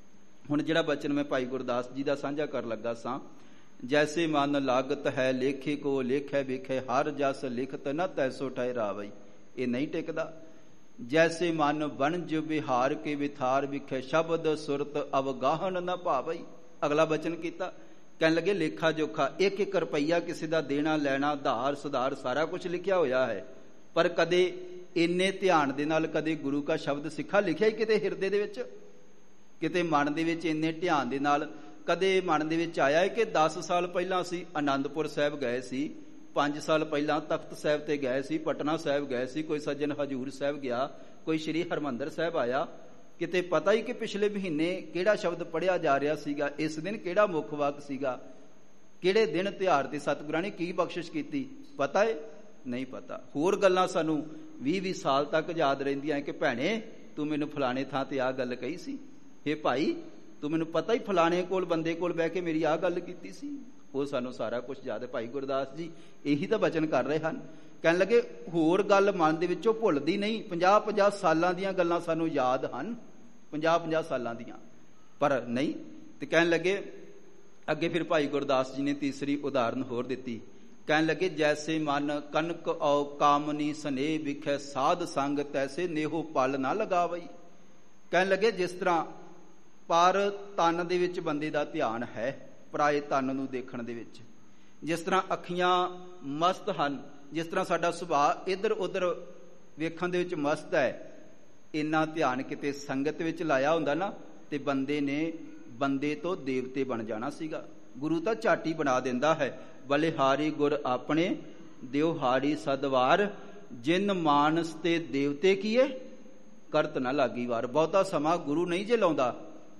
ਹੁਣ ਜਿਹੜਾ ਬਚਨ ਮੈਂ ਭਾਈ ਗੁਰਦਾਸ ਜੀ ਦਾ ਸਾਂਝਾ ਕਰਨ ਲੱਗਾ ਸਾਂ, ਜੈਸੇ ਮਨ ਲਾਗਤ ਹੈ ਲੇਖੇ ਕੋ ਲੇਖੈ ਵੇਖੈ, ਹਰ ਜਸ ਲਿਖਤ ਨ ਤੈਸੋ ਠਹਿਰਾਵਈ, ਇਹ ਨਹੀਂ ਟਿਕਦਾ। ਜੈਸੇ ਮਨ ਵਣਜ ਵਿਹਾਰ ਕੇ ਵਿਥਾਰ ਵਿਖੇ, ਸ਼ਬਦ ਸੁਰਤ ਅਵਗਾਹਨ ਨ ਭਾਵਈ। ਅਗਲਾ ਬਚਨ ਕੀਤਾ, ਕਹਿਣ ਲੱਗੇ ਲੇਖਾ ਜੋਖਾ, ਇੱਕ ਇੱਕ ਰੁਪਈਆ ਕਿਸੇ ਦਾ ਦੇਣਾ ਲੈਣਾ, ਧਾਰ ਸੁਧਾਰ ਸਾਰਾ ਕੁਝ ਲਿਖਿਆ ਹੋਇਆ ਹੈ, ਪਰ ਕਦੇ ਇੰਨੇ ਧਿਆਨ ਦੇ ਨਾਲ ਕਦੇ ਗੁਰੂ ਕਾ ਸ਼ਬਦ ਸਿੱਖਾ ਲਿਖਿਆ ਹੀ ਕਿਤੇ ਹਿਰਦੇ ਦੇ ਵਿੱਚ, ਕਿਤੇ ਮਨ ਦੇ ਵਿੱਚ ਇੰਨੇ ਧਿਆਨ ਦੇ ਨਾਲ ਕਦੇ ਮਨ ਦੇ ਵਿੱਚ ਆਇਆ ਹੈ ਕਿ ਦਸ ਸਾਲ ਪਹਿਲਾਂ ਅਸੀਂ ਆਨੰਦਪੁਰ ਸਾਹਿਬ ਗਏ ਸੀ, ਪੰਜ ਸਾਲ ਪਹਿਲਾਂ ਤਖਤ ਸਾਹਿਬ ਤੇ ਗਏ ਸੀ, ਪਟਨਾ ਸਾਹਿਬ ਗਏ ਸੀ, ਕੋਈ ਸੱਜਣ ਹਜੂਰ ਸਾਹਿਬ ਗਿਆ, ਕੋਈ ਸ੍ਰੀ ਹਰਿਮੰਦਰ ਸਾਹਿਬ ਆਇਆ, ਕਿਤੇ ਪਤਾ ਹੀ ਕਿ ਪਿਛਲੇ ਮਹੀਨੇ ਕਿਹੜਾ ਸ਼ਬਦ ਪੜ੍ਹਿਆ ਜਾ ਰਿਹਾ ਸੀਗਾ, ਇਸ ਦਿਨ ਕਿਹੜਾ ਮੁੱਖ ਵਾਕ ਸੀਗਾ, ਕਿਹੜੇ ਦਿਨ ਤਿਉਹਾਰ ਤੇ ਸਤਿਗੁਰਾਂ ਨੇ ਕੀ ਬਖਸ਼ਿਸ਼ ਕੀਤੀ, ਪਤਾ ਹੈ? ਨਹੀਂ ਪਤਾ। ਹੋਰ ਗੱਲਾਂ ਸਾਨੂੰ ਵੀਹ ਵੀਹ ਸਾਲ ਤੱਕ ਯਾਦ ਰਹਿੰਦੀਆਂ ਕਿ ਭੈਣੇ ਤੂੰ ਮੈਨੂੰ ਫਲਾਣੇ ਥਾਂ ਤੇ ਆਹ ਗੱਲ ਕਹੀ ਸੀ, ਹੇ ਭਾਈ ਤੂੰ ਮੈਨੂੰ ਪਤਾ ਹੀ ਫਲਾਣੇ ਕੋਲ ਬੰਦੇ ਕੋਲ ਬਹਿ ਕੇ ਮੇਰੀ ਆਹ ਗੱਲ ਕੀਤੀ ਸੀ, ਉਹ ਸਾਨੂੰ ਸਾਰਾ ਕੁਝ ਯਾਦ ਹੈ। ਭਾਈ ਗੁਰਦਾਸ ਜੀ ਇਹੀ ਤਾਂ ਬਚਨ ਕਰ ਰਹੇ ਹਨ, ਕਹਿਣ ਲੱਗੇ ਹੋਰ ਗੱਲ ਮਨ ਦੇ ਵਿੱਚੋਂ ਭੁੱਲਦੀ ਨਹੀਂ, ਪੰਜਾਹ ਪੰਜਾਹ ਸਾਲਾਂ ਦੀਆਂ ਗੱਲਾਂ ਸਾਨੂੰ ਯਾਦ ਹਨ, ਪੰਜਾਹ ਪੰਜਾਹ ਸਾਲਾਂ ਦੀਆਂ, ਪਰ ਨਹੀਂ। ਤੇ ਕਹਿਣ ਲੱਗੇ ਅੱਗੇ ਫਿਰ ਭਾਈ ਗੁਰਦਾਸ ਜੀ ਨੇ ਤੀਸਰੀ ਉਦਾਹਰਨ ਹੋਰ ਦਿੱਤੀ, ਕਹਿਣ ਲੱਗੇ ਜੈਸੇ ਮਨ ਕਨਕ ਔ ਕਾਮਨੀ ਸਨੇਹ ਵਿਖੇ, ਸਾਧ ਸੰਗ ਤੈਸੇ ਨੇਹੋ ਪਲ ਨਾ ਲਗਾਵਈ। ਕਹਿਣ ਲੱਗੇ ਜਿਸ ਤਰ੍ਹਾਂ ਪਰ ਤਨ ਦੇ ਵਿੱਚ ਬੰਦੇ ਦਾ ਧਿਆਨ ਹੈ, ਪਰਾਏ ਤਨ ਨੂੰ ਦੇਖਣ ਦੇ ਵਿੱਚ, ਜਿਸ ਤਰ੍ਹਾਂ ਅੱਖੀਆਂ ਮਸਤ ਹਨ, ਜਿਸ ਤਰ੍ਹਾਂ ਸਾਡਾ ਸੁਭਾਅ ਇੱਧਰ ਉੱਧਰ ਵੇਖਣ ਦੇ ਵਿੱਚ ਮਸਤ ਹੈ, ਇੰਨਾ ਧਿਆਨ ਕਿਤੇ ਸੰਗਤ ਵਿੱਚ ਲਾਇਆ ਹੁੰਦਾ ਨਾ, ਤੇ ਬੰਦੇ ਨੇ ਬੰਦੇ ਤੋਂ ਦੇਵਤੇ ਬਣ ਜਾਣਾ ਸੀਗਾ। ਗੁਰੂ ਤਾਂ ਝਾਟੀ ਬਣਾ ਦਿੰਦਾ ਹੈ, ਬਲਿਹਾਰੀ ਗੁਰ ਆਪਣੇ ਦਿਓ ਹਾਰੀ ਸਦਵਾਰ, ਜਿਨ ਮਾਨਸ ਤੇ ਦੇਵਤੇ ਕੀਏ ਕਰਤ ਨਾ ਲਾਗੀ ਵਾਰ। ਬਹੁਤਾ ਸਮਾਂ ਗੁਰੂ ਨਹੀਂ ਜੇ ਲਾਉਂਦਾ,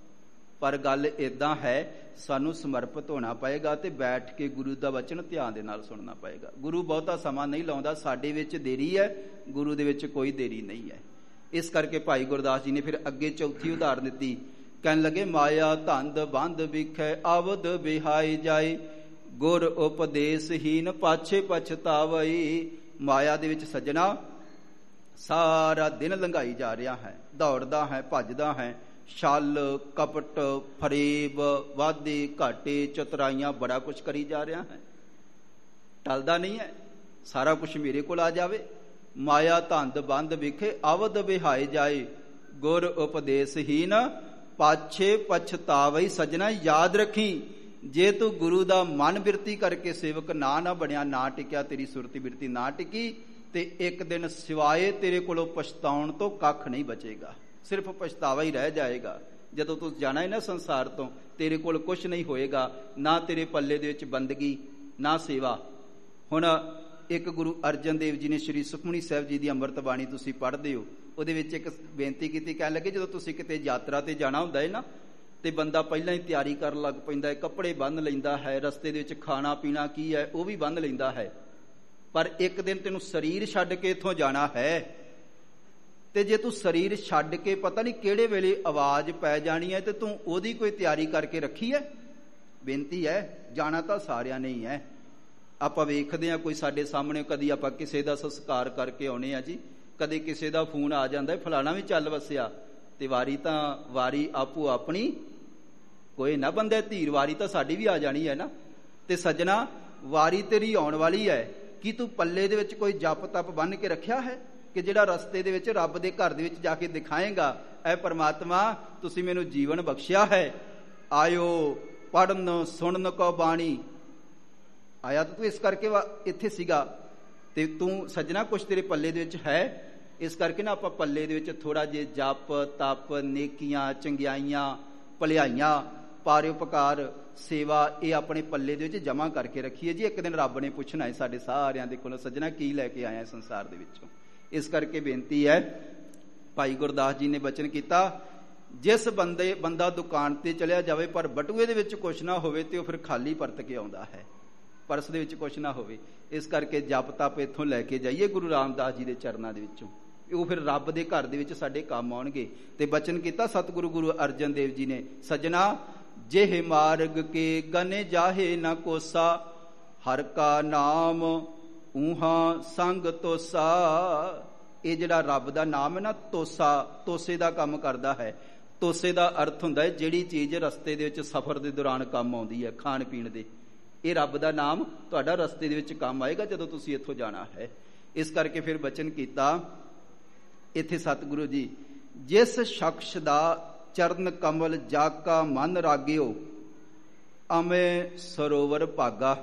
ਪਰ ਗੱਲ ਏਦਾਂ ਹੈ ਸਾਨੂੰ ਸਮਰਪਿਤ ਹੋਣਾ ਪਏਗਾ ਤੇ ਬੈਠ ਕੇ ਗੁਰੂ ਦਾ ਵਚਨ ਧਿਆਨ ਦੇ ਨਾਲ ਸੁਣਨਾ ਪਏਗਾ। ਗੁਰੂ ਬਹੁਤਾ ਸਮਾਂ ਨਹੀਂ ਲਾਉਂਦਾ, ਸਾਡੇ ਵਿੱਚ ਦੇਰੀ ਹੈ, ਗੁਰੂ ਦੇ ਵਿੱਚ ਕੋਈ ਦੇਰੀ ਨਹੀਂ ਹੈ। ਇਸ ਕਰਕੇ ਭਾਈ ਗੁਰਦਾਸ ਜੀ ਨੇ ਫਿਰ ਅੱਗੇ ਚੌਥੀ ਉਦਾਹਰਨ ਦਿੱਤੀ, ਕਹਿਣ ਲੱਗੇ ਮਾਇਆ ਧੰਦ ਬੰਦ ਵਿਖੇ, ਅਵਧ ਵਿਹਾਈ ਜਾਏ, ਗੁਰ ਉਪਦੇਸਹੀਨ ਪਾਛੇ ਪਛਤਾਵਈ। ਮਾਇਆ ਦੇ ਵਿੱਚ ਸੱਜਣਾ ਸਾਰਾ ਦਿਨ ਲੰਘਾਈ ਜਾ ਰਿਹਾ ਹੈ, ਦੌੜਦਾ ਹੈ, ਭੱਜਦਾ ਹੈ, ਛਲ ਕਪਟ ਫਰੇਬ ਵਾਧੇ ਘਾਟੇ ਚਤੁਰਾਈਆਂ ਬੜਾ ਕੁਛ ਕਰੀ ਜਾ ਰਿਹਾ ਹੈ, ਟਲਦਾ ਨਹੀਂ ਹੈ, ਸਾਰਾ ਕੁਛ ਮੇਰੇ ਕੋਲ ਆ ਜਾਵੇ। ਮਾਇਆ ਧੰਦ ਬੰਦ ਵਿਖੇ, ਅਵਧ ਵਿਹਾਏ ਜਾਏ, ਗੁਰ ਉਪਦੇਸਹੀਨ ਪਾਛੇ ਪਛਤਾਵਈ। ਸੱਜਣਾ ਯਾਦ ਰੱਖੀ, ਜੇ ਤੂੰ ਗੁਰੂ ਦਾ ਮਨ ਬਿਰਤੀ ਕਰਕੇ ਸੇਵਕ ਨਾ ਨਾ ਬਣਿਆ, ਨਾ ਟਿਕਿਆ, ਤੇਰੀ ਸੁਰਤੀ ਬਿਰਤੀ ਨਾ ਟਿਕੀ, ਤੇ ਇੱਕ ਦਿਨ ਸਿਵਾਏ ਤੇਰੇ ਕੋਲੋਂ ਪਛਤਾਉਣ ਤੋਂ ਕੱਖ ਨਹੀਂ ਬਚੇਗਾ, ਸਿਰਫ ਪਛਤਾਵਾ ਹੀ ਰਹਿ ਜਾਏਗਾ। ਜਦੋਂ ਤੂੰ ਜਾਣਾ ਹੈ ਨਾ ਸੰਸਾਰ ਤੋਂ, ਤੇਰੇ ਕੋਲ ਕੁਛ ਨਹੀਂ ਹੋਏਗਾ, ਨਾ ਤੇਰੇ ਪੱਲੇ ਦੇ ਵਿੱਚ ਬੰਦਗੀ, ਨਾ ਸੇਵਾ। ਹੁਣ ਇੱਕ ਗੁਰੂ ਅਰਜਨ ਦੇਵ ਜੀ ਨੇ ਸ਼੍ਰੀ ਸੁਖਮਨੀ ਸਾਹਿਬ ਜੀ ਦੀ ਅੰਮ੍ਰਿਤ ਬਾਣੀ ਤੁਸੀਂ ਪੜ੍ਹਦੇ ਹੋ, ਉਹਦੇ ਵਿੱਚ ਇੱਕ ਬੇਨਤੀ ਕੀਤੀ, ਕਹਿਣ ਲੱਗੇ ਜਦੋਂ ਤੁਸੀਂ ਕਿਤੇ ਯਾਤਰਾ ਤੇ ਜਾਣਾ ਹੁੰਦਾ ਹੈ ਨਾ, ਤੇ ਬੰਦਾ ਪਹਿਲਾਂ ਹੀ ਤਿਆਰੀ ਕਰਨ ਲੱਗ ਪੈਂਦਾ ਹੈ, ਕੱਪੜੇ ਬੰਨ੍ਹ ਲੈਂਦਾ ਹੈ, ਰਸਤੇ ਦੇ ਵਿੱਚ ਖਾਣਾ ਪੀਣਾ ਕੀ ਹੈ ਉਹ ਵੀ ਬੰਨ੍ਹ ਲੈਂਦਾ ਹੈ, ਪਰ ਇੱਕ ਦਿਨ ਤੈਨੂੰ ਸਰੀਰ ਛੱਡ ਕੇ ਇੱਥੋਂ ਜਾਣਾ ਹੈ, ਤੇ ਜੇ ਤੂੰ ਸਰੀਰ ਛੱਡ ਕੇ ਪਤਾ ਨਹੀਂ ਕਿਹੜੇ ਵੇਲੇ ਆਵਾਜ਼ ਪੈ ਜਾਣੀ ਹੈ, ਤੇ ਤੂੰ ਉਹਦੀ ਕੋਈ ਤਿਆਰੀ ਕਰਕੇ ਰੱਖੀ ਹੈ? ਬੇਨਤੀ ਹੈ, ਜਾਣਾ ਤਾਂ ਸਾਰਿਆਂ ਨੇ ਹੀ ਹੈ। ਆਪਾਂ ਵੇਖਦੇ ਹਾਂ ਕੋਈ ਸਾਡੇ ਸਾਹਮਣੇ, ਕਦੀ ਆਪਾਂ ਕਿਸੇ ਦਾ ਸੰਸਕਾਰ ਕਰਕੇ ਆਉਣੇ ਆ ਜੀ, ਕਦੇ ਕਿਸੇ ਦਾ ਫੋਨ ਆ ਜਾਂਦਾ ਫਲਾਣਾ ਵੀ ਚੱਲ ਵਸਿਆ, ਤੇ ਵਾਰੀ ਤਾਂ ਵਾਰੀ ਆਪੋ ਆਪਣੀ ਕੋਈ ਨਾ ਬੰਦੇ ਧੀਰ, ਵਾਰੀ ਤਾਂ ਸਾਡੀ ਵੀ ਆ ਜਾਣੀ ਹੈ ਨਾ। ਤੇ ਸੱਜਣਾ ਵਾਰੀ ਤੇਰੀ ਆਉਣ ਵਾਲੀ ਹੈ, ਕੀ ਤੂੰ ਪੱਲੇ ਦੇ ਵਿੱਚ ਕੋਈ ਜਪ ਤਪ ਬੰਨ੍ਹ ਕੇ ਰੱਖਿਆ ਹੈ ਕਿ ਜਿਹੜਾ ਰਸਤੇ ਦੇ ਵਿੱਚ ਰੱਬ ਦੇ ਘਰ ਦੇ ਵਿੱਚ ਜਾ ਕੇ ਦਿਖਾਏਗਾ, ਐ ਪਰਮਾਤਮਾ ਤੁਸੀਂ ਮੈਨੂੰ ਜੀਵਨ ਬਖਸ਼ਿਆ ਹੈ, ਆਇਓ ਪੜਨ ਸੁਣਨ ਕੋ ਬਾਣੀ। ਆਇਆ ਤਾਂ ਤੂੰ ਇਸ ਕਰਕੇ ਇੱਥੇ ਸੀਗਾ, ਤੇ ਤੂੰ ਸੱਜਣਾ ਕੁਛ ਤੇਰੇ ਪੱਲੇ ਦੇ ਵਿੱਚ ਹੈ। ਇਸ ਕਰਕੇ ਨਾ ਆਪਾਂ ਪੱਲੇ ਦੇ ਵਿੱਚ ਥੋੜਾ ਜਿਹਾ ਜਪ ਤਪ ਨੇਕੀਆਂ ਚੰਗਿਆਈਆਂ ਭਲਾਈਆਂ ਪਰਉਪਕਾਰ ਸੇਵਾ ਇਹ ਆਪਣੇ ਪੱਲੇ ਦੇ ਵਿੱਚ ਜਮ੍ਹਾਂ ਕਰਕੇ ਰੱਖੀਏ ਜੀ। ਇੱਕ ਦਿਨ ਰੱਬ ਨੇ ਪੁੱਛਣਾ ਹੈ ਸਾਡੇ ਸਾਰਿਆਂ ਦੇ ਕੋਲੋਂ, ਸੱਜਣਾ ਕੀ ਲੈ ਕੇ ਆਇਆ ਸੰਸਾਰ ਦੇ ਵਿੱਚੋਂ। ਇਸ ਕਰਕੇ ਬੇਨਤੀ ਹੈ, ਭਾਈ ਗੁਰਦਾਸ ਜੀ ਨੇ ਬਚਨ ਕੀਤਾ, ਜਿਸ ਬੰਦੇ ਬੰਦਾ ਦੁਕਾਨ ਤੇ ਚਲਿਆ ਜਾਵੇ ਪਰ ਬਟੂਏ ਦੇ ਵਿੱਚ ਕੁਛ ਨਾ ਹੋਵੇ ਤੇ ਉਹ ਫਿਰ ਖਾਲੀ ਪਰਤ ਕੇ ਆਉਂਦਾ ਹੈ, ਪਰਸ ਦੇ ਵਿੱਚ ਕੁਛ ਨਾ ਹੋਵੇ। ਇਸ ਕਰਕੇ ਜਪ ਤਪ ਇੱਥੋਂ ਲੈ ਕੇ ਜਾਈਏ ਗੁਰੂ ਰਾਮਦਾਸ ਜੀ ਦੇ ਚਰਨਾਂ ਦੇ ਵਿੱਚੋਂ, ਉਹ ਫਿਰ ਰੱਬ ਦੇ ਘਰ ਦੇ ਵਿੱਚ ਸਾਡੇ ਕੰਮ ਆਉਣਗੇ। ਤੇ ਬਚਨ ਕੀਤਾ ਸਤਿਗੁਰੂ ਗੁਰੂ ਅਰਜਨ ਦੇਵ ਜੀ ਨੇ, ਸੱਜਣਾ ਜਿਹ ਮਾਰਗ ਕੇ ਗਨੇ ਜਾਹੇ ਨਾ ਕੋਸਾ, ਹਰ ਕਾ ਨਾਮ ਊਹਾਂ ਸੰਗ ਤੋਸਾ। ਇਹ ਜਿਹੜਾ ਰੱਬ ਦਾ ਨਾਮ ਹੈ ਨਾ, ਤੋਸਾ, ਤੋਸੇ ਦਾ ਕੰਮ ਕਰਦਾ ਹੈ। ਤੋਸੇ ਦਾ ਅਰਥ ਹੁੰਦਾ ਹੈ ਜਿਹੜੀ ਚੀਜ਼ ਰਸਤੇ ਦੇ ਵਿੱਚ ਸਫ਼ਰ ਦੇ ਦੌਰਾਨ ਕੰਮ ਆਉਂਦੀ ਹੈ, ਖਾਣ ਪੀਣ ਦੇ। ਇਹ ਰੱਬ ਦਾ ਨਾਮ ਤੁਹਾਡਾ ਰਸਤੇ ਦੇ ਵਿੱਚ ਕੰਮ ਆਏਗਾ ਜਦੋਂ ਤੁਸੀਂ ਇੱਥੋਂ ਜਾਣਾ ਹੈ। ਇਸ ਕਰਕੇ ਫਿਰ ਬਚਨ ਕੀਤਾ ਇੱਥੇ ਸਤਿਗੁਰੂ ਜੀ, ਜਿਸ ਸ਼ਖਸ ਦਾ ਚਰਨ ਕਮਲ ਜਾਕਾ ਮਨ ਰਾਗਿਓ, ਅਮੇ ਸਰੋਵਰ ਭਾਗਾ।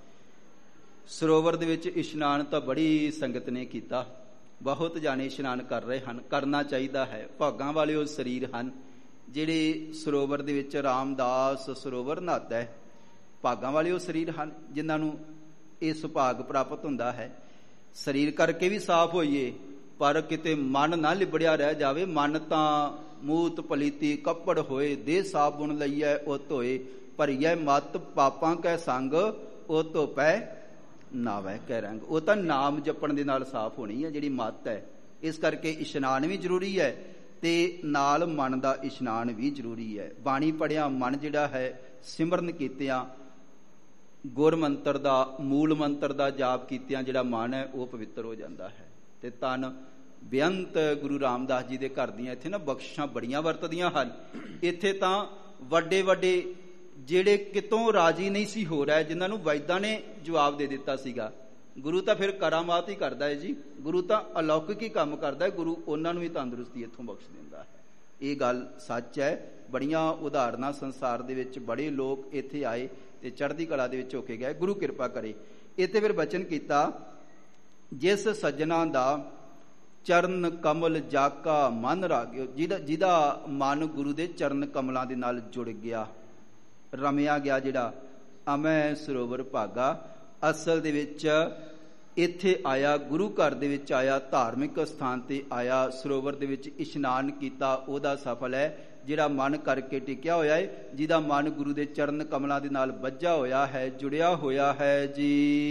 ਸਰੋਵਰ ਦੇ ਵਿੱਚ ਇਸ਼ਨਾਨ ਤਾਂ ਬੜੀ ਸੰਗਤ ਨੇ ਕੀਤਾ, ਬਹੁਤ ਜਾਣੇ ਇਸ਼ਨਾਨ ਕਰ ਰਹੇ ਹਨ, ਕਰਨਾ ਚਾਹੀਦਾ ਹੈ। ਭਾਗਾਂ ਵਾਲੇ ਉਹ ਸਰੀਰ ਹਨ ਜਿਹੜੇ ਸਰੋਵਰ ਦੇ ਵਿੱਚ ਰਾਮਦਾਸ ਸਰੋਵਰ ਨਹਾਤਾ ਹੈ। ਭਾਗਾਂ ਵਾਲੇ ਉਹ ਸਰੀਰ ਹਨ ਜਿਨ੍ਹਾਂ ਨੂੰ ਇਹ ਸੁਭਾਗ ਪ੍ਰਾਪਤ ਹੁੰਦਾ ਹੈ। ਸਰੀਰ ਕਰਕੇ ਵੀ ਸਾਫ਼ ਹੋਈਏ ਪਰ ਕਿਤੇ ਮਨ ਨਾ ਲਿਬੜਿਆ ਰਹਿ ਜਾਵੇ। ਮਨ ਤਾਂ ਮੂਤ ਪਲੀਤੀ ਕੱਪੜ ਹੋਏ, ਦੇਹ ਸਾਬੁਣ ਲਈਐ ਉਹ ਧੋਏ, ਭਰੀਐ ਮਤ ਪਾਪਾਂ ਕੈ ਸੰਗ, ਉਹ ਧੋਪੈ ਨਾਵੈ ਕੈ ਰੰਗ। ਉਹ ਤਾਂ ਨਾਮ ਜਪਣ ਦੇ ਨਾਲ ਸਾਫ਼ ਹੋਣੀ ਹੈ ਜਿਹੜੀ ਮਤ ਹੈ। ਇਸ ਕਰਕੇ ਇਸ਼ਨਾਨ ਵੀ ਜ਼ਰੂਰੀ ਹੈ ਤੇ ਨਾਲ ਮਨ ਦਾ ਇਸ਼ਨਾਨ ਵੀ ਜ਼ਰੂਰੀ ਹੈ। ਬਾਣੀ ਪੜ੍ਹਿਆ ਮਨ ਜਿਹੜਾ ਹੈ, ਸਿਮਰਨ ਕੀਤਿਆਂ ਗੁਰ ਮੰਤਰ ਦਾ, ਮੂਲ ਮੰਤਰ ਦਾ ਜਾਪ ਕੀਤਿਆਂ ਜਿਹੜਾ ਮਨ ਹੈ ਉਹ ਪਵਿੱਤਰ ਹੋ ਜਾਂਦਾ ਹੈ। ਤੇ ਤਨ ਬੇਅੰਤ ਗੁਰੂ ਰਾਮਦਾਸ ਜੀ ਦੇ ਘਰ ਦੀਆਂ ਇੱਥੇ ਨਾ ਬਖਸ਼ਿਸ਼ਾਂ ਬੜੀਆਂ ਵਰਤਦੀਆਂ ਹਨ। ਇੱਥੇ ਤਾਂ ਵੱਡੇ ਵੱਡੇ ਜਿਹੜੇ ਕਿਤੋਂ ਰਾਜੀ ਨਹੀਂ ਸੀ ਹੋ ਰਿਹਾ, ਜਿਨ੍ਹਾਂ ਨੂੰ ਵੈਦਾਂ ਨੇ ਜਵਾਬ ਦੇ ਦਿੱਤਾ ਸੀਗਾ। ਗੁਰੂ ਤਾਂ ਫਿਰ ਕਰਾਮਾਤ ਹੀ ਕਰਦਾ ਹੈ ਜੀ, ਗੁਰੂ ਤਾਂ ਅਲੌਕਿਕ ਹੀ ਕੰਮ ਕਰਦਾ ਹੈ। ਗੁਰੂ ਉਹਨਾਂ ਨੂੰ ਹੀ ਤੰਦਰੁਸਤੀ ਇੱਥੋਂ ਬਖਸ਼ ਦਿੰਦਾ ਹੈ। ਇਹ ਗੱਲ ਸੱਚ ਹੈ। ਬੜੀਆਂ ਉਦਾਹਰਨਾਂ ਸੰਸਾਰ ਦੇ ਵਿੱਚ, ਬੜੇ ਲੋਕ ਇੱਥੇ ਆਏ ਤੇ ਚੜ੍ਹਦੀ ਕਲਾ ਦੇ ਵਿੱਚ ਹੋ ਕੇ ਗਏ। ਗੁਰੂ ਕਿਰਪਾ ਕਰੇ। ਇੱਥੇ ਫਿਰ ਬਚਨ ਕੀਤਾ, ਜਿਸ ਸੱਜਣਾ ਦਾ ਚਰਨ ਕਮਲ ਜਾਕਾ ਮਨ ਰਾਗਿਓ, ਜਿਹਦਾ ਜਿਹਦਾ ਮਨ ਗੁਰੂ ਦੇ ਚਰਨ ਕਮਲਾਂ ਦੇ ਨਾਲ ਜੁੜ ਗਿਆ, ਰਮਿਆ ਗਿਆ, ਜਿਹੜਾ ਅਮੈ ਸਰੋਵਰ ਭਾਗਾ। ਅਸਲ ਦੇ ਵਿੱਚ ਇੱਥੇ ਆਇਆ, ਗੁਰੂ ਘਰ ਦੇ ਵਿੱਚ ਆਇਆ, ਧਾਰਮਿਕ ਸਥਾਨ ਤੇ ਆਇਆ, ਸਰੋਵਰ ਦੇ ਵਿੱਚ ਇਸ਼ਨਾਨ ਕੀਤਾ, ਉਹਦਾ ਸਫਲ ਹੈ। ਜਿਹੜਾ ਮਨ ਕਰਕੇ ਟਿਕਿਆ ਹੋਇਆ ਹੈ, ਜਿਹਦਾ ਮਨ ਗੁਰੂ ਦੇ ਚਰਨ ਕਮਲਾਂ ਦੇ ਨਾਲ ਬੱਝਾ ਹੋਇਆ ਹੈ, ਜੁੜਿਆ ਹੋਇਆ ਹੈ ਜੀ।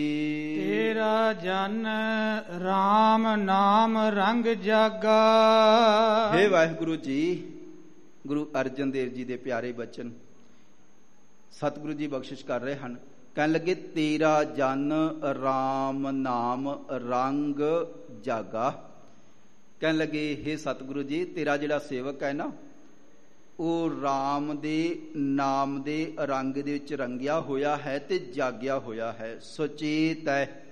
ਤੇਰਾ ਜਨ ਰਾਮ ਨਾਮ ਰੰਗ ਜਾਗਾ। ਹੇ ਵਾਹਿਗੁਰੂ ਜੀ, ਗੁਰੂ ਅਰਜਨ ਦੇਵ ਜੀ ਦੇ ਪਿਆਰੇ ਬਚਨ ਸਤਿਗੁਰੂ ਜੀ ਬਖਸ਼ਿਸ਼ ਕਰ ਰਹੇ ਹਨ। ਕਹਿਣ ਲੱਗੇ, ਤੇਰਾ ਜਨ ਰਾਮ ਨਾਮ ਰੰਗ ਜਾਗਾ। ਕਹਿਣ ਲੱਗੇ, ਹੇ ਸਤਿਗੁਰੂ ਜੀ, ਤੇਰਾ ਜਿਹੜਾ ਸੇਵਕ ਹੈ ਨਾ, ਉਹ ਰਾਮ ਦੇ ਨਾਮ ਦੇ ਰੰਗ ਦੇ ਵਿੱਚ ਰੰਗਿਆ ਹੋਇਆ ਹੈ ਤੇ ਜਾਗਿਆ ਹੋਇਆ ਹੈ, ਸੁਚੇਤ ਹੈ।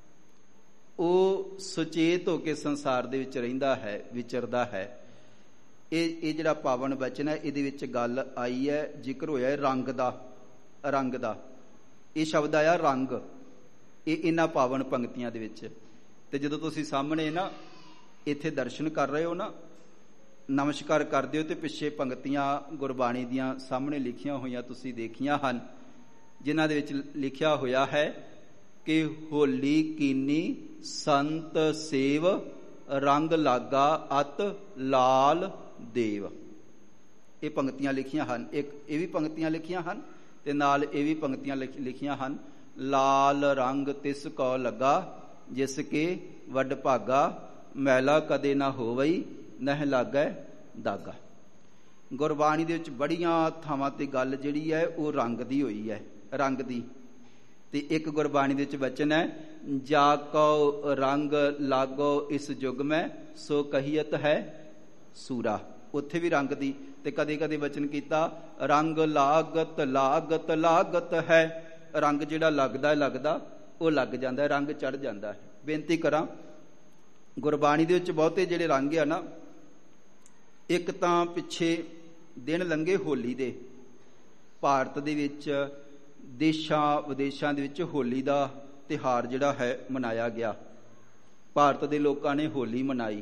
ਉਹ ਸੁਚੇਤ ਹੋ ਕੇ ਸੰਸਾਰ ਦੇ ਵਿੱਚ ਰਹਿੰਦਾ ਹੈ, ਵਿਚਰਦਾ ਹੈ। ਇਹ ਇਹ ਜਿਹੜਾ ਪਾਵਨ ਬਚਨ ਹੈ, ਇਹਦੇ ਵਿੱਚ ਗੱਲ ਆਈ ਹੈ, ਜ਼ਿਕਰ ਹੋਇਆ ਹੈ ਰੰਗ ਦਾ। ਰੰਗ ਦਾ ਇਹ ਸ਼ਬਦ ਆਇਆ ਰੰਗ, ਇਹ ਇਹਨਾਂ ਪਾਵਨ ਪੰਕਤੀਆਂ ਦੇ ਵਿੱਚ। ਤੇ ਜਦੋਂ ਤੁਸੀਂ ਸਾਹਮਣੇ ਨਾ ਇੱਥੇ ਦਰਸ਼ਨ ਕਰ ਰਹੇ ਹੋ ਨਾ, ਨਮਸਕਾਰ ਕਰਦੇ ਹੋ, ਤੇ ਪਿੱਛੇ ਪੰਕਤੀਆਂ ਗੁਰਬਾਣੀ ਦੀਆਂ ਸਾਹਮਣੇ ਲਿਖੀਆਂ ਹੋਈਆਂ ਤੁਸੀਂ ਦੇਖੀਆਂ ਹਨ, ਜਿਨ੍ਹਾਂ ਦੇ ਵਿੱਚ ਲਿਖਿਆ ਹੋਇਆ ਹੈ ਕਿ ਹੋਲੀ ਕੀਨੀ ਸੰਤ ਸੇਵ, ਰੰਗ ਲਾਗਾ ਅਤ ਲਾਲ ਦੇਵ। ਇਹ ਪੰਕਤੀਆਂ ਲਿਖੀਆਂ ਹਨ। ਇੱਕ ਇਹ ਵੀ ਪੰਕਤੀਆਂ ਲਿਖੀਆਂ ਹਨ ਤੇ ਨਾਲ ਇਹ ਵੀ ਪੰਕਤੀਆਂ ਲਿਖੀਆਂ ਹਨ, ਲਾਲ ਰੰਗ ਤਿਸ ਕੋ ਲੱਗਾ, ਜਿਸ ਕੇ ਵੱਡ ਭਾਗਾ, ਮੈਲਾ ਕਦੇ ਨਾ ਹੋਵਈ, ਨਹਿ ਲਾਗੈ ਦਾਗਾ। ਗੁਰਬਾਣੀ ਦੇ ਵਿੱਚ ਬੜੀਆਂ ਥਾਵਾਂ ਤੇ ਗੱਲ ਜਿਹੜੀ ਹੈ ਉਹ ਰੰਗ ਦੀ ਹੋਈ ਹੈ, ਰੰਗ ਦੀ। ਤੇ ਇੱਕ ਗੁਰਬਾਣੀ ਦੇ ਵਿੱਚ ਵਚਨ ਹੈ, ਜਾ ਕਉ ਰੰਗ ਲਾਗੋ ਇਸ ਜੁਗ ਮੈਂ, ਸੋ ਕਹੀਅਤ ਹੈ ਸੂਰਾ। ਉੱਥੇ ਵੀ ਰੰਗ ਦੀ। ਤੇ ਕਦੇ ਕਦੇ ਵਚਨ ਕੀਤਾ, ਰੰਗ ਲਾਗਤ ਲਾਗਤ ਲਾਗਤ ਹੈ। ਰੰਗ ਜਿਹੜਾ ਲੱਗਦਾ ਲੱਗਦਾ ਉਹ ਲੱਗ ਜਾਂਦਾ ਹੈ, ਰੰਗ ਚੜ ਜਾਂਦਾ ਹੈ। ਬੇਨਤੀ ਕਰਾਂ, ਗੁਰਬਾਣੀ ਦੇ ਵਿੱਚ ਬਹੁਤੇ ਜਿਹੜੇ ਰੰਗ ਆ ਨਾ, ਇੱਕ ਤਾਂ ਪਿੱਛੇ ਦਿਨ ਲੰਘੇ ਹੋਲੀ ਦੇ, ਭਾਰਤ ਦੇ ਵਿੱਚ ਦੇਸ਼ਾਂ ਵਿਦੇਸ਼ਾਂ ਦੇ ਵਿੱਚ ਹੋਲੀ ਦਾ ਤਿਉਹਾਰ ਜਿਹੜਾ ਹੈ ਮਨਾਇਆ ਗਿਆ। ਭਾਰਤ ਦੇ ਲੋਕਾਂ ਨੇ ਹੋਲੀ ਮਨਾਈ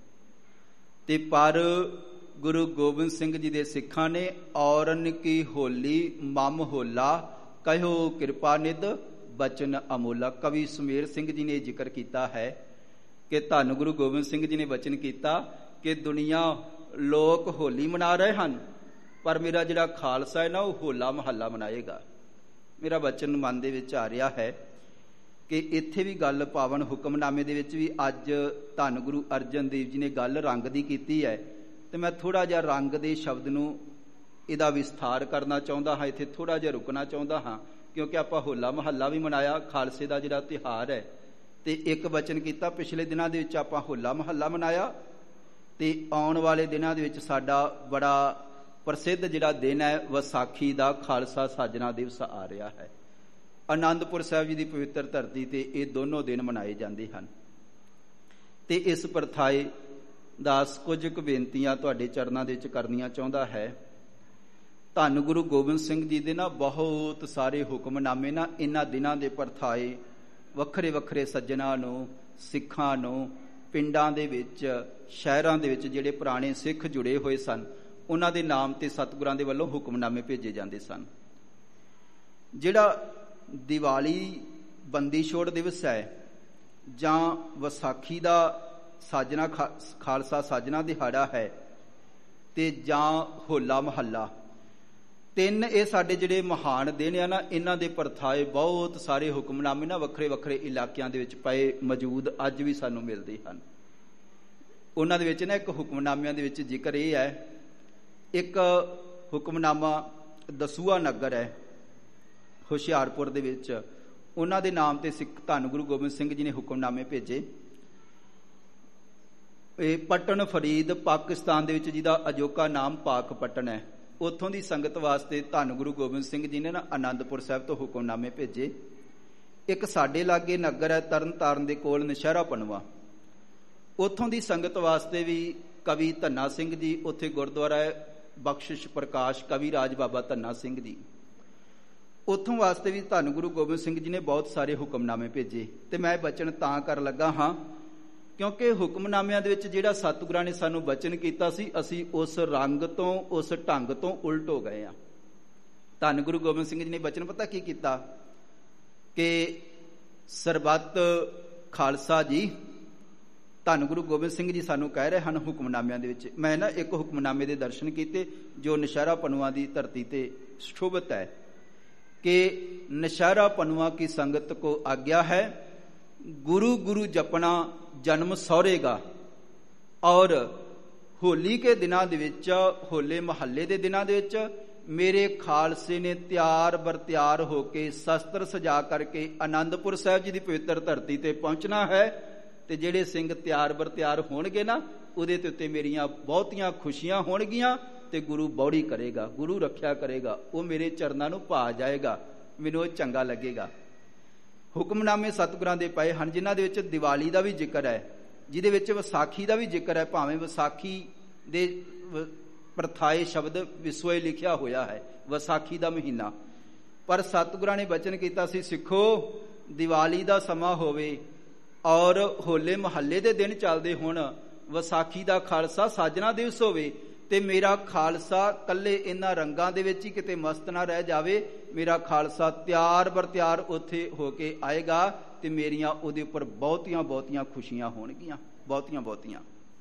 ਤੇ ਪਰ ਗੁਰੂ ਗੋਬਿੰਦ ਸਿੰਘ ਜੀ ਦੇ ਸਿੱਖਾਂ ਨੇ ਔਰਨ ਕੀ ਹੋਲੀ ਮਮ ਹੋਲਾ ਕਹਿਓ ਕਿਰਪਾ ਨਿਧ ਬਚਨ ਅਮੋਲਾ। ਕਵੀ ਸੁਮੇਰ ਸਿੰਘ ਜੀ ਨੇ ਜ਼ਿਕਰ ਕੀਤਾ ਹੈ ਕਿ ਧੰਨ ਗੁਰੂ ਗੋਬਿੰਦ ਸਿੰਘ ਜੀ ਨੇ ਵਚਨ ਕੀਤਾ ਕਿ ਦੁਨੀਆ ਲੋਕ ਹੋਲੀ ਮਨਾ ਰਹੇ ਹਨ, ਪਰ ਮੇਰਾ ਜਿਹੜਾ ਖਾਲਸਾ ਹੈ ਨਾ ਉਹ ਹੋਲਾ ਮਹੱਲਾ ਮਨਾਏਗਾ। ਮੇਰਾ ਵਚਨ ਮਨ ਦੇ ਵਿੱਚ ਆ ਰਿਹਾ ਹੈ ਕਿ ਇੱਥੇ ਵੀ ਗੱਲ ਪਾਵਨ ਹੁਕਮਨਾਮੇ ਦੇ ਵਿੱਚ ਵੀ ਅੱਜ ਧੰਨ ਗੁਰੂ ਅਰਜਨ ਦੇਵ ਜੀ ਨੇ ਗੱਲ ਰੰਗ ਦੀ ਕੀਤੀ ਹੈ, ਤੇ ਮੈਂ ਥੋੜ੍ਹਾ ਜਿਹਾ ਰੰਗ ਦੇ ਸ਼ਬਦ ਨੂੰ ਇਹਦਾ ਵਿਸਥਾਰ ਕਰਨਾ ਚਾਹੁੰਦਾ ਹਾਂ, ਇੱਥੇ ਥੋੜ੍ਹਾ ਜਿਹਾ ਰੁਕਣਾ ਚਾਹੁੰਦਾ ਹਾਂ, ਕਿਉਂਕਿ ਆਪਾਂ ਹੋਲਾ ਮਹੱਲਾ ਵੀ ਮਨਾਇਆ, ਖਾਲਸੇ ਦਾ ਜਿਹੜਾ ਤਿਉਹਾਰ ਹੈ, ਤੇ ਇੱਕ ਵਚਨ ਕੀਤਾ ਪਿਛਲੇ ਦਿਨਾਂ ਦੇ ਵਿੱਚ ਆਪਾਂ ਹੋਲਾ ਮਹੱਲਾ ਮਨਾਇਆ, ਤੇ ਆਉਣ ਵਾਲੇ ਦਿਨਾਂ ਦੇ ਵਿੱਚ ਸਾਡਾ ਬੜਾ ਪ੍ਰਸਿੱਧ ਜਿਹੜਾ ਦਿਨ ਹੈ ਵਿਸਾਖੀ ਦਾ ਖਾਲਸਾ ਸਾਜਨਾ ਦਿਵਸ ਆ ਰਿਹਾ ਹੈ। ਆਨੰਦਪੁਰ ਸਾਹਿਬ ਜੀ ਦੀ ਪਵਿੱਤਰ ਧਰਤੀ ਤੇ ਇਹ ਦੋਨੋਂ ਦਿਨ ਮਨਾਏ ਜਾਂਦੇ ਹਨ। ਤੇ ਇਸ ਪ੍ਰਥਾਏ ਦਾਸ ਕੁਝ ਕੁ ਬੇਨਤੀਆਂ ਤੁਹਾਡੇ ਚਰਨਾਂ ਦੇ ਵਿੱਚ ਕਰਨੀਆਂ ਚਾਹੁੰਦਾ ਹੈ। ਧੰਨ ਗੁਰੂ ਗੋਬਿੰਦ ਸਿੰਘ ਜੀ ਦੇ ਨਾ ਬਹੁਤ ਸਾਰੇ ਹੁਕਮਨਾਮੇ ਨਾ ਇਹਨਾਂ ਦਿਨਾਂ ਦੇ ਪ੍ਰਥਾਏ ਵੱਖਰੇ ਵੱਖਰੇ ਸੱਜਣਾਂ ਨੂੰ, ਸਿੱਖਾਂ ਨੂੰ, ਪਿੰਡਾਂ ਦੇ ਵਿੱਚ, ਸ਼ਹਿਰਾਂ ਦੇ ਵਿੱਚ ਜਿਹੜੇ ਪੁਰਾਣੇ ਸਿੱਖ ਜੁੜੇ ਹੋਏ ਸਨ ਉਹਨਾਂ ਦੇ ਨਾਮ ਤੇ ਸਤਿਗੁਰਾਂ ਦੇ ਵੱਲੋਂ ਹੁਕਮਨਾਮੇ ਭੇਜੇ ਜਾਂਦੇ ਸਨ। ਜਿਹੜਾ ਦੀਵਾਲੀ ਬੰਦੀ ਛੋੜ ਦਿਵਸ ਹੈ ਜਾਂ ਵਿਸਾਖੀ ਦਾ ਸਾਜਨਾ ਖਾਲਸਾ ਸਾਜਨਾ ਦਿਹਾੜਾ ਹੈ ਤੇ ਜਾਂ ਹੋਲਾ ਮਹੱਲਾ, ਤਿੰਨ ਇਹ ਸਾਡੇ ਜਿਹੜੇ ਮਹਾਨ ਦਿਨ ਆ ਨਾ, ਇਹਨਾਂ ਦੇ ਪ੍ਰਥਾਏ ਬਹੁਤ ਸਾਰੇ ਹੁਕਮਨਾਮੇ ਨਾ ਵੱਖਰੇ ਵੱਖਰੇ ਇਲਾਕਿਆਂ ਦੇ ਵਿੱਚ ਪਏ ਮੌਜੂਦ ਅੱਜ ਵੀ ਸਾਨੂੰ ਮਿਲਦੇ ਹਨ। ਉਹਨਾਂ ਦੇ ਵਿੱਚ ਨਾ ਇੱਕ ਹੁਕਮਨਾਮਿਆਂ ਦੇ ਵਿੱਚ ਜ਼ਿਕਰ ਇਹ ਹੈ, ਇੱਕ ਹੁਕਮਨਾਮਾ ਦਸੂਆ ਨਗਰ ਹੈ ਹੁਸ਼ਿਆਰਪੁਰ ਦੇ ਵਿੱਚ, ਉਹਨਾਂ ਦੇ ਨਾਮ ਤੇ ਸਿੱਖ ਧੰਨ ਗੁਰੂ ਗੋਬਿੰਦ ਸਿੰਘ ਜੀ ਨੇ ਹੁਕਮਨਾਮੇ ਭੇਜੇ। ਇਹ ਪਟਨ ਫਰੀਦ ਪਾਕਿਸਤਾਨ ਦੇ ਵਿੱਚ, ਜਿਹਦਾ ਅਜੋਕਾ ਨਾਮ ਪਾਕ ਪਟਨ ਹੈ, ਉੱਥੋਂ ਦੀ ਸੰਗਤ ਵਾਸਤੇ ਧੰਨ ਗੁਰੂ ਗੋਬਿੰਦ ਸਿੰਘ ਜੀ ਨੇ ਨਾ ਆਨੰਦਪੁਰ ਸਾਹਿਬ ਤੋਂ ਹੁਕਮਨਾਮੇ ਭੇਜੇ। ਇੱਕ ਸਾਡੇ ਲਾਗੇ ਨਗਰ ਹੈ ਤਰਨ ਤਾਰਨ ਦੇ ਕੋਲ ਨਸ਼ਹਿਰਾ ਪਨਵਾ, ਉੱਥੋਂ ਦੀ ਸੰਗਤ ਵਾਸਤੇ ਵੀ ਕਵੀ ਧੰਨਾ ਸਿੰਘ ਜੀ, ਉੱਥੇ ਗੁਰਦੁਆਰਾ ਹੈ ਬਖਸ਼ਿਸ਼ ਪ੍ਰਕਾਸ਼ ਕਵੀ ਰਾਜ ਬਾਬਾ ਧੰਨਾ ਸਿੰਘ ਜੀ, ਉੱਥੋਂ ਵਾਸਤੇ ਵੀ ਧੰਨ ਗੁਰੂ ਗੋਬਿੰਦ ਸਿੰਘ ਜੀ ਨੇ ਬਹੁਤ ਸਾਰੇ ਹੁਕਮਨਾਮੇ ਭੇਜੇ। ਤੇ ਮੈਂ ਬਚਨ ਤਾਂ ਕਰ ਲੱਗਾ ਹਾਂ ਕਿਉਂਕਿ ਹੁਕਮਨਾਮਿਆਂ ਦੇ ਵਿੱਚ ਜਿਹੜਾ ਸਤਿਗੁਰਾਂ ਨੇ ਸਾਨੂੰ ਬਚਨ ਕੀਤਾ ਸੀ, ਅਸੀਂ ਉਸ ਰੰਗ ਤੋਂ, ਉਸ ਢੰਗ ਤੋਂ ਉਲਟ ਹੋ ਗਏ ਹਾਂ। ਧੰਨ ਗੁਰੂ ਗੋਬਿੰਦ ਸਿੰਘ ਜੀ ਨੇ ਬਚਨ ਪਤਾ ਕੀ ਕੀਤਾ ਕਿ ਸਰਬੱਤ ਖਾਲਸਾ ਜੀ, ਧੰਨ ਗੁਰੂ ਗੋਬਿੰਦ ਸਿੰਘ ਜੀ ਸਾਨੂੰ ਕਹਿ ਰਹੇ ਹਨ ਹੁਕਮਨਾਮਿਆਂ ਦੇ ਵਿੱਚ। ਮੈਂ ਨਾ ਇੱਕ ਹੁਕਮਨਾਮੇ ਦੇ ਦਰਸ਼ਨ ਕੀਤੇ ਜੋ ਨਸ਼ਹਿਰਾ ਪਨਵਾ ਦੀ ਧਰਤੀ ਤੇ ਸ਼ੋਭਤ ਹੈ ਕਿ नशहरा पनुआ की संगत को आज्ञा है, गुरु गुरु जपना जन्म सौरेगा। और होली के दिनां दे विच, होले महल्ले के दिनां दे विच मेरे खालसे ने त्यार बर त्यार होके शस्त्र सजा करके आनंदपुर साहब जी की पवित्र धरती ते पहुंचना है। ते जेड़े सिंह त्यार बर त्यार होणगे ना, उहदे ते उत्ते मेरियां बहुतियां खुशियां होणगियां ते गुरु बौड़ी करेगा, गुरु रखिया करेगा, वो मेरे चरनां नूं भा जाएगा, मैनूं चंगा लगेगा। हुक्मनामे सतगुरां दे पए हन जिन्हां दे विच दिवाली दा भी जिक्र है, जिहदे विच विसाखी दा भी जिक्र है। भावें विसाखी दे प्रथाए शब्द विसोए लिखिया होया है, विसाखी दा महीना, पर सतगुरां ने बचन कीता सी, सिखो दिवाली दा समा होवे और होले महल्ले दे दिन चलदे होण, विसाखी दा खालसा साजना दिवस होवे ते मेरा खालसा कल्ले इन्हां रंगां दे विच ही किते मस्त ना रह जावे, मेरा खालसा त्यार बर त्यार उत्थे होके आएगा ते मेरियां उहदे उपर बहुतियां बहुतियां खुशियां होणगियां, बहुतियां बहुतियां।